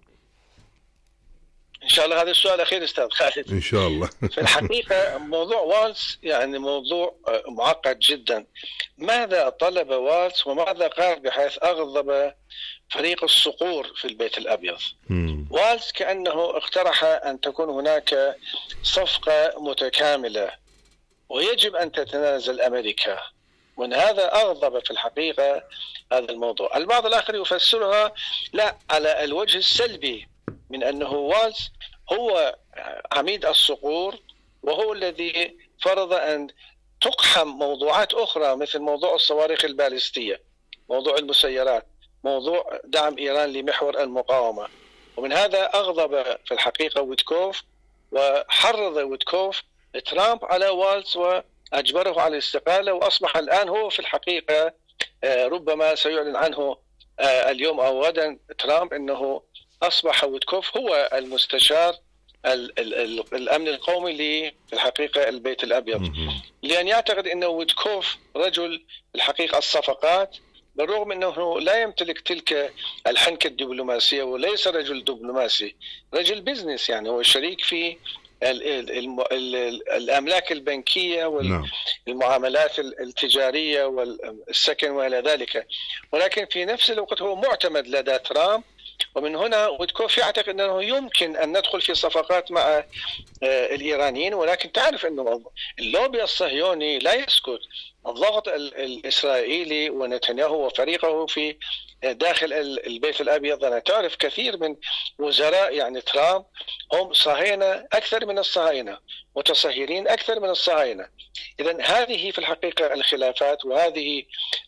إن شاء الله هذا السؤال أخير أستاذ خالد. إن شاء الله. في الحقيقة موضوع والز يعني موضوع معقد جدا. ماذا طلب والز وماذا قال بحيث أغضب فريق الصقور في البيت الأبيض؟ مم. والز كأنه اقترح أن تكون هناك صفقة متكاملة ويجب أن تتنازل أمريكا، ومن هذا أغضب في الحقيقة هذا الموضوع. البعض الآخر يفسرها لا على الوجه السلبي، من أنه والز هو عميد الصقور، وهو الذي فرض أن تقحم موضوعات أخرى مثل موضوع الصواريخ البالستية، موضوع المسيرات، موضوع دعم إيران لمحور المقاومة. ومن هذا أغضب في الحقيقة ويتكوف، وحرض ويتكوف ترامب على والز وأجبره على الاستقالة، وأصبح الآن هو في الحقيقة ربما سيعلن عنه اليوم أو غدا ترامب أنه أصبح ويتكوف هو المستشار ال ال ال الأمن القومي في الحقيقة البيت الأبيض، لأن يعتقد أنه ويتكوف رجل الحقيقة الصفقات، بالرغم أنه لا يمتلك تلك الحنكة الدبلوماسية، وليس رجل دبلوماسي، رجل بيزنس، يعني هو شريك في ال ال ال ال الأملاك البنكية والمعاملات التجارية والسكن وإلى ذلك، ولكن في نفس الوقت هو معتمد لدى ترامب. ومن هنا ويتكوف يعتقد أنه يمكن أن ندخل في صفقات مع الإيرانيين، ولكن تعرف أنه اللوبي الصهيوني لا يسكت. الضغط الإسرائيلي ونتنياهو وفريقه في داخل البيت الأبيض، أنا تعرف كثير من وزراء يعني ترامب هم صهاينة أكثر من الصهاينة، متصهرين أكثر من الصهاينة. إذن هذه في الحقيقة الخلافات، وهذه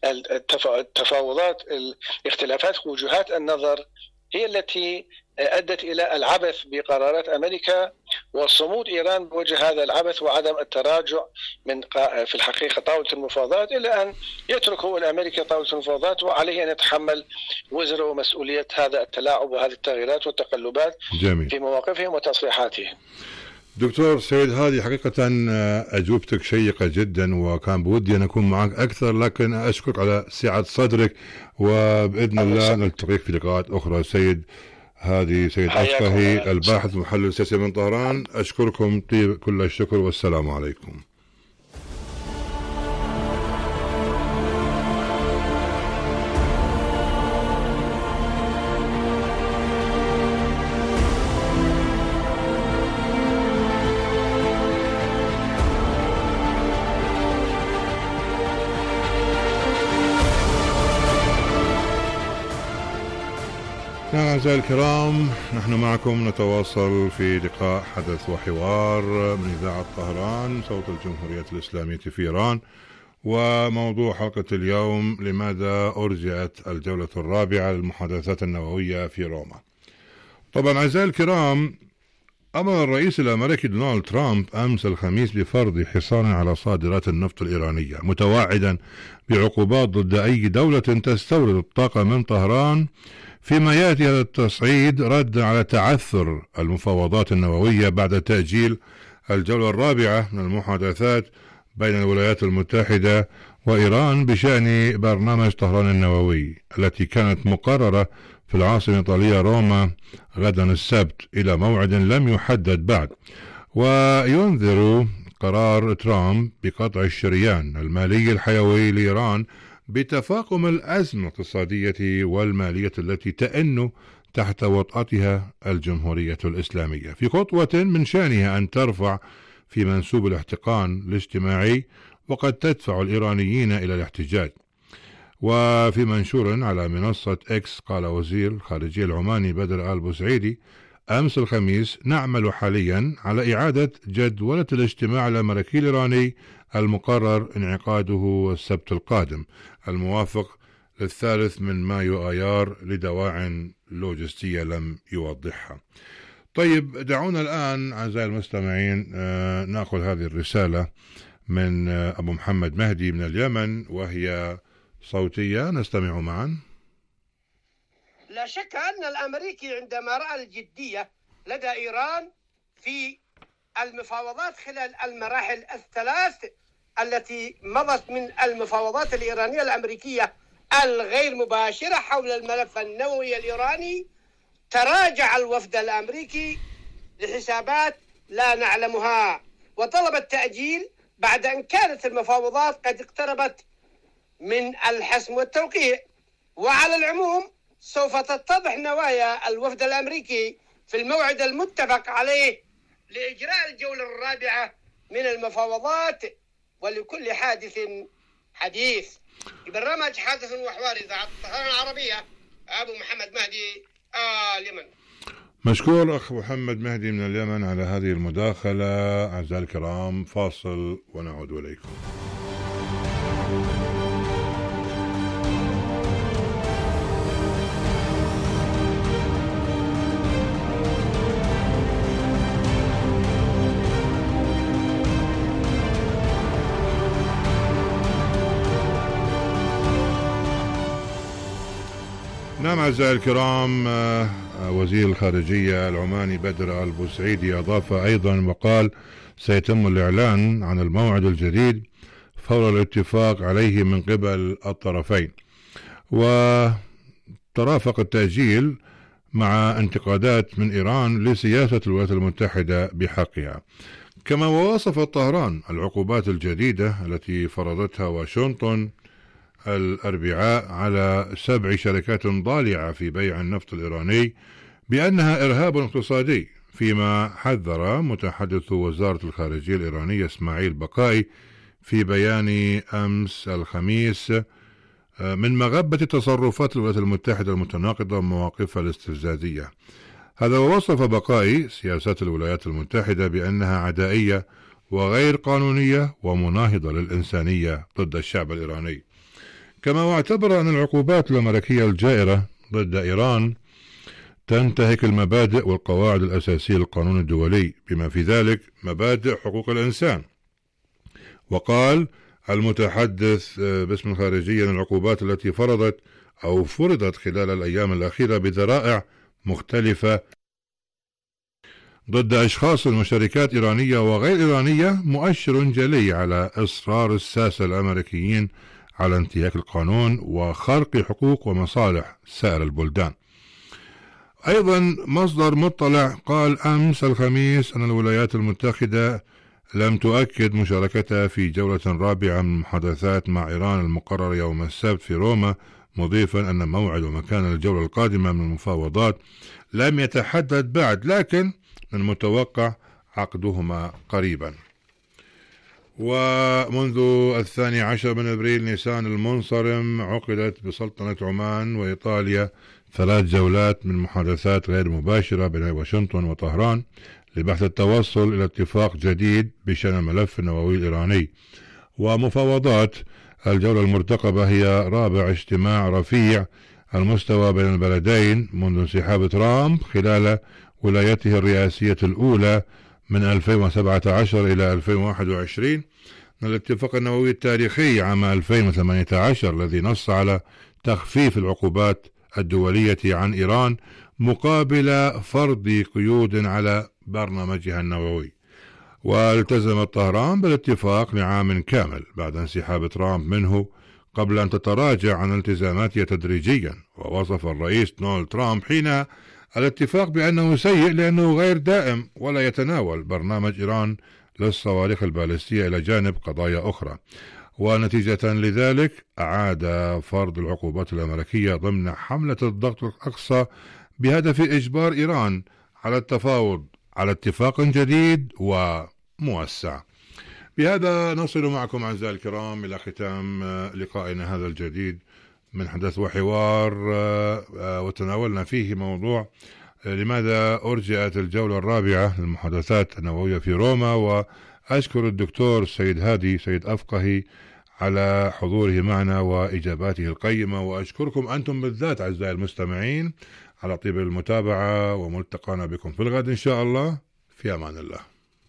التفاوضات، الاختلافات وجهات النظر هي التي أدت إلى العبث بقرارات أمريكا وصمود إيران بوجه هذا العبث وعدم التراجع من في الحقيقة طاولة المفاوضات، إلى أن يترك هو الأمريكي طاولة المفاوضات، وعليه أن يتحمل وزر ومسؤولية هذا التلاعب وهذه التغييرات والتقلبات جميل. في مواقفهم وتصريحاتهم. دكتور سيد هادي، حقيقة أجوبتك شيقة جدا، وكان بودي أن أكون معك أكثر، لكن أشكرك على سعة صدرك، وبإذن الله نلتقيك في لقاءات أخرى. سيد هادي سيد أصفهي، الباحث المحلل السياسي من طهران، أشكركم طيب كل الشكر، والسلام عليكم. أعزائي الكرام، نحن معكم نتواصل في لقاء حدث وحوار من إذاعة طهران صوت الجمهورية الإسلامية في إيران. وموضوع حلقة اليوم: لماذا أرجعت الجولة الرابعة للمحادثات النووية في روما؟ طبعا أعزائي الكرام، أمر الرئيس الأمريكي دونالد ترامب أمس الخميس بفرض حصار على صادرات النفط الإيرانية، متوعدا بعقوبات ضد أي دولة تستورد الطاقة من طهران، فيما يأتي هذا التصعيد رد على تعثر المفاوضات النووية بعد تأجيل الجولة الرابعة من المحادثات بين الولايات المتحدة وإيران بشأن برنامج طهران النووي، التي كانت مقررة في العاصمة الإيطالية روما غدا السبت إلى موعد لم يحدد بعد. وينذر قرار ترامب بقطع الشريان المالي الحيوي لإيران بتفاقم الأزمة الاقتصادية والمالية التي تئن تحت وطأتها الجمهورية الإسلامية، في خطوة من شأنها أن ترفع في منسوب الاحتقان الاجتماعي، وقد تدفع الإيرانيين إلى الاحتجاج. وفي منشور على منصة إكس، قال وزير الخارجية العماني بدر آل بوسعيدي أمس الخميس: نعمل حاليا على إعادة جدولة الاجتماع الأمريكي الإيراني المقرر انعقاده السبت القادم الموافق للثالث من مايو آيار لدواع لوجستية لم يوضحها. طيب، دعونا الآن أعزائي المستمعين آه نأخذ هذه الرسالة من آه أبو محمد مهدي من اليمن، وهي صوتية، نستمع معا. لا شك أن الأمريكي عندما رأى الجدية لدى إيران في المفاوضات خلال المراحل الثلاث التي مضت من المفاوضات الإيرانية الأمريكية الغير مباشرة حول الملف النووي الإيراني، تراجع الوفد الأمريكي لحسابات لا نعلمها وطلب التأجيل بعد أن كانت المفاوضات قد اقتربت من الحسم والتوقيع. وعلى العموم سوف تتضح نوايا الوفد الأمريكي في الموعد المتفق عليه لإجراء الجولة الرابعة من المفاوضات، ولكل حادث حديث. برنامج حادث وحوار إذاعة طهران العربية، أبو محمد مهدي اليمن. مشكور أخ محمد مهدي من اليمن على هذه المداخلة. أعزائي الكرام، فاصل ونعود إليكم. نعم أعزائي الكرام، وزير الخارجية العماني بدر آل بوسعيدي أضاف أيضا وقال: سيتم الإعلان عن الموعد الجديد فور الاتفاق عليه من قبل الطرفين، وترافق التأجيل مع انتقادات من إيران لسياسة الولايات المتحدة بحقها. كما وصف طهران العقوبات الجديدة التي فرضتها واشنطن الأربعاء على سبع شركات ضالعة في بيع النفط الإيراني بأنها إرهاب اقتصادي، فيما حذر متحدث وزارة الخارجية الإيرانية إسماعيل بقائي في بيان أمس الخميس من مغبة تصرفات الولايات المتحدة المتناقضة ومواقفها الاستفزازية. هذا ووصف بقائي سياسات الولايات المتحدة بأنها عدائية وغير قانونية ومناهضة للإنسانية ضد الشعب الإيراني. كما واعتبر أن العقوبات الأمريكية الجائرة ضد إيران تنتهك المبادئ والقواعد الأساسية للقانون الدولي، بما في ذلك مبادئ حقوق الإنسان. وقال المتحدث باسم الخارجية أن العقوبات التي فرضت أو فرضت خلال الأيام الأخيرة بذرائع مختلفة ضد أشخاص وشركات إيرانية وغير إيرانية مؤشر جلي على إصرار الساسة الأمريكيين على انتهاك القانون وخرق حقوق ومصالح سائر البلدان. أيضا مصدر مطلع قال أمس الخميس أن الولايات المتحدة لم تؤكد مشاركتها في جولة رابعة من المحادثات مع إيران المقرر يوم السبت في روما، مضيفا أن موعد ومكان الجولة القادمة من المفاوضات لم يتحدد بعد، لكن من المتوقع عقدهما قريبا. ومنذ الثاني عشر من أبريل نيسان المنصرم عقدت بسلطنة عمان وإيطاليا ثلاث جولات من محادثات غير مباشرة بين واشنطن وطهران لبحث التوصل إلى اتفاق جديد بشأن الملف النووي الإيراني، ومفاوضات الجولة المرتقبة هي رابع اجتماع رفيع المستوى بين البلدين منذ انسحاب ترامب خلال ولايته الرئاسية الأولى من ألفين وسبعة عشر إلى ألفين وواحد وعشرين من الاتفاق النووي التاريخي عام ألفين وثمانية عشر الذي نص على تخفيف العقوبات الدولية عن إيران مقابل فرض قيود على برنامجها النووي. والتزمت طهران بالاتفاق لعام كامل بعد انسحاب ترامب منه قبل أن تتراجع عن التزاماتها تدريجيا. ووصف الرئيس دونالد ترامب حين الاتفاق بأنه سيء لأنه غير دائم ولا يتناول برنامج إيران للصواريخ البالستية إلى جانب قضايا أخرى. ونتيجة لذلك أعاد فرض العقوبات الأمريكية ضمن حملة الضغط الأقصى بهدف إجبار إيران على التفاوض على اتفاق جديد وموسع. بهذا نصل معكم أعزائي الكرام إلى ختام لقائنا هذا الجديد من حدث وحوار، وتناولنا فيه موضوع لماذا أرجئت الجولة الرابعة للمحادثات النووية في روما. وأشكر الدكتور سيد هادي سيد أفقهي على حضوره معنا وإجاباته القيمة، وأشكركم أنتم بالذات أعزائي المستمعين على طيب المتابعة، وملتقانا بكم في الغد إن شاء الله. في أمان الله.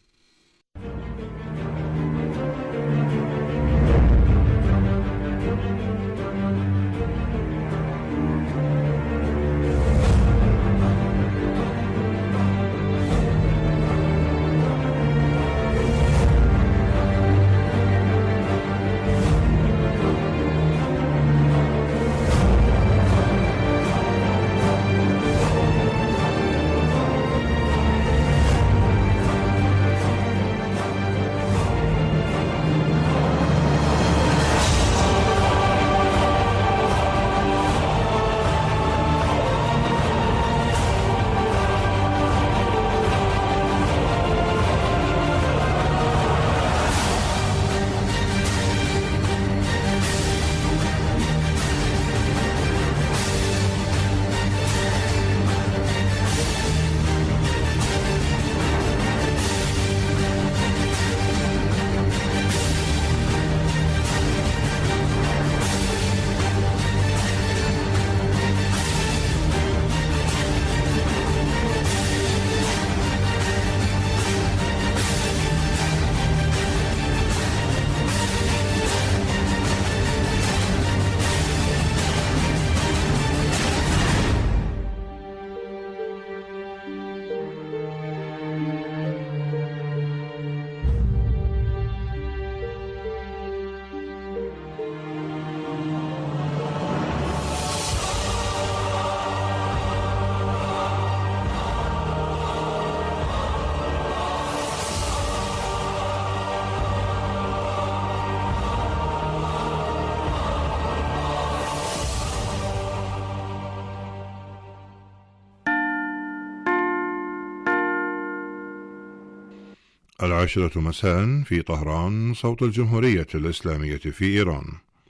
العاشرة مساء في طهران، صوت الجمهورية الإسلامية في إيران.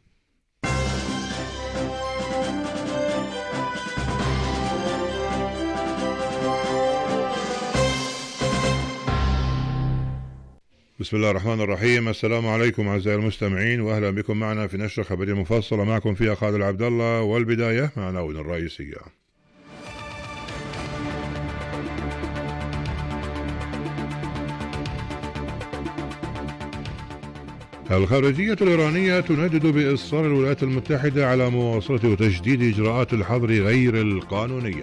بسم الله الرحمن الرحيم. السلام عليكم أعزائي المستمعين، وأهلا بكم معنا في نشرة خبرية مفصلة. معكم فيها خالد العبد الله، والبداية مع العناوين الرئيسية. الخارجية الإيرانية تندد بإصرار الولايات المتحدة على مواصلة وتجديد إجراءات الحظر غير القانونية.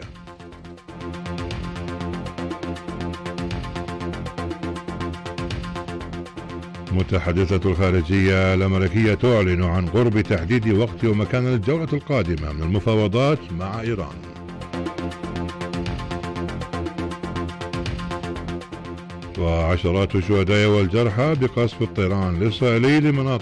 متحدثة الخارجية الأمريكية تعلن عن قرب تحديد وقت ومكان الجولة القادمة من المفاوضات مع إيران. وعشرات الشهداء والجرحى بقصف الطيران الإسرائيلي لمناطق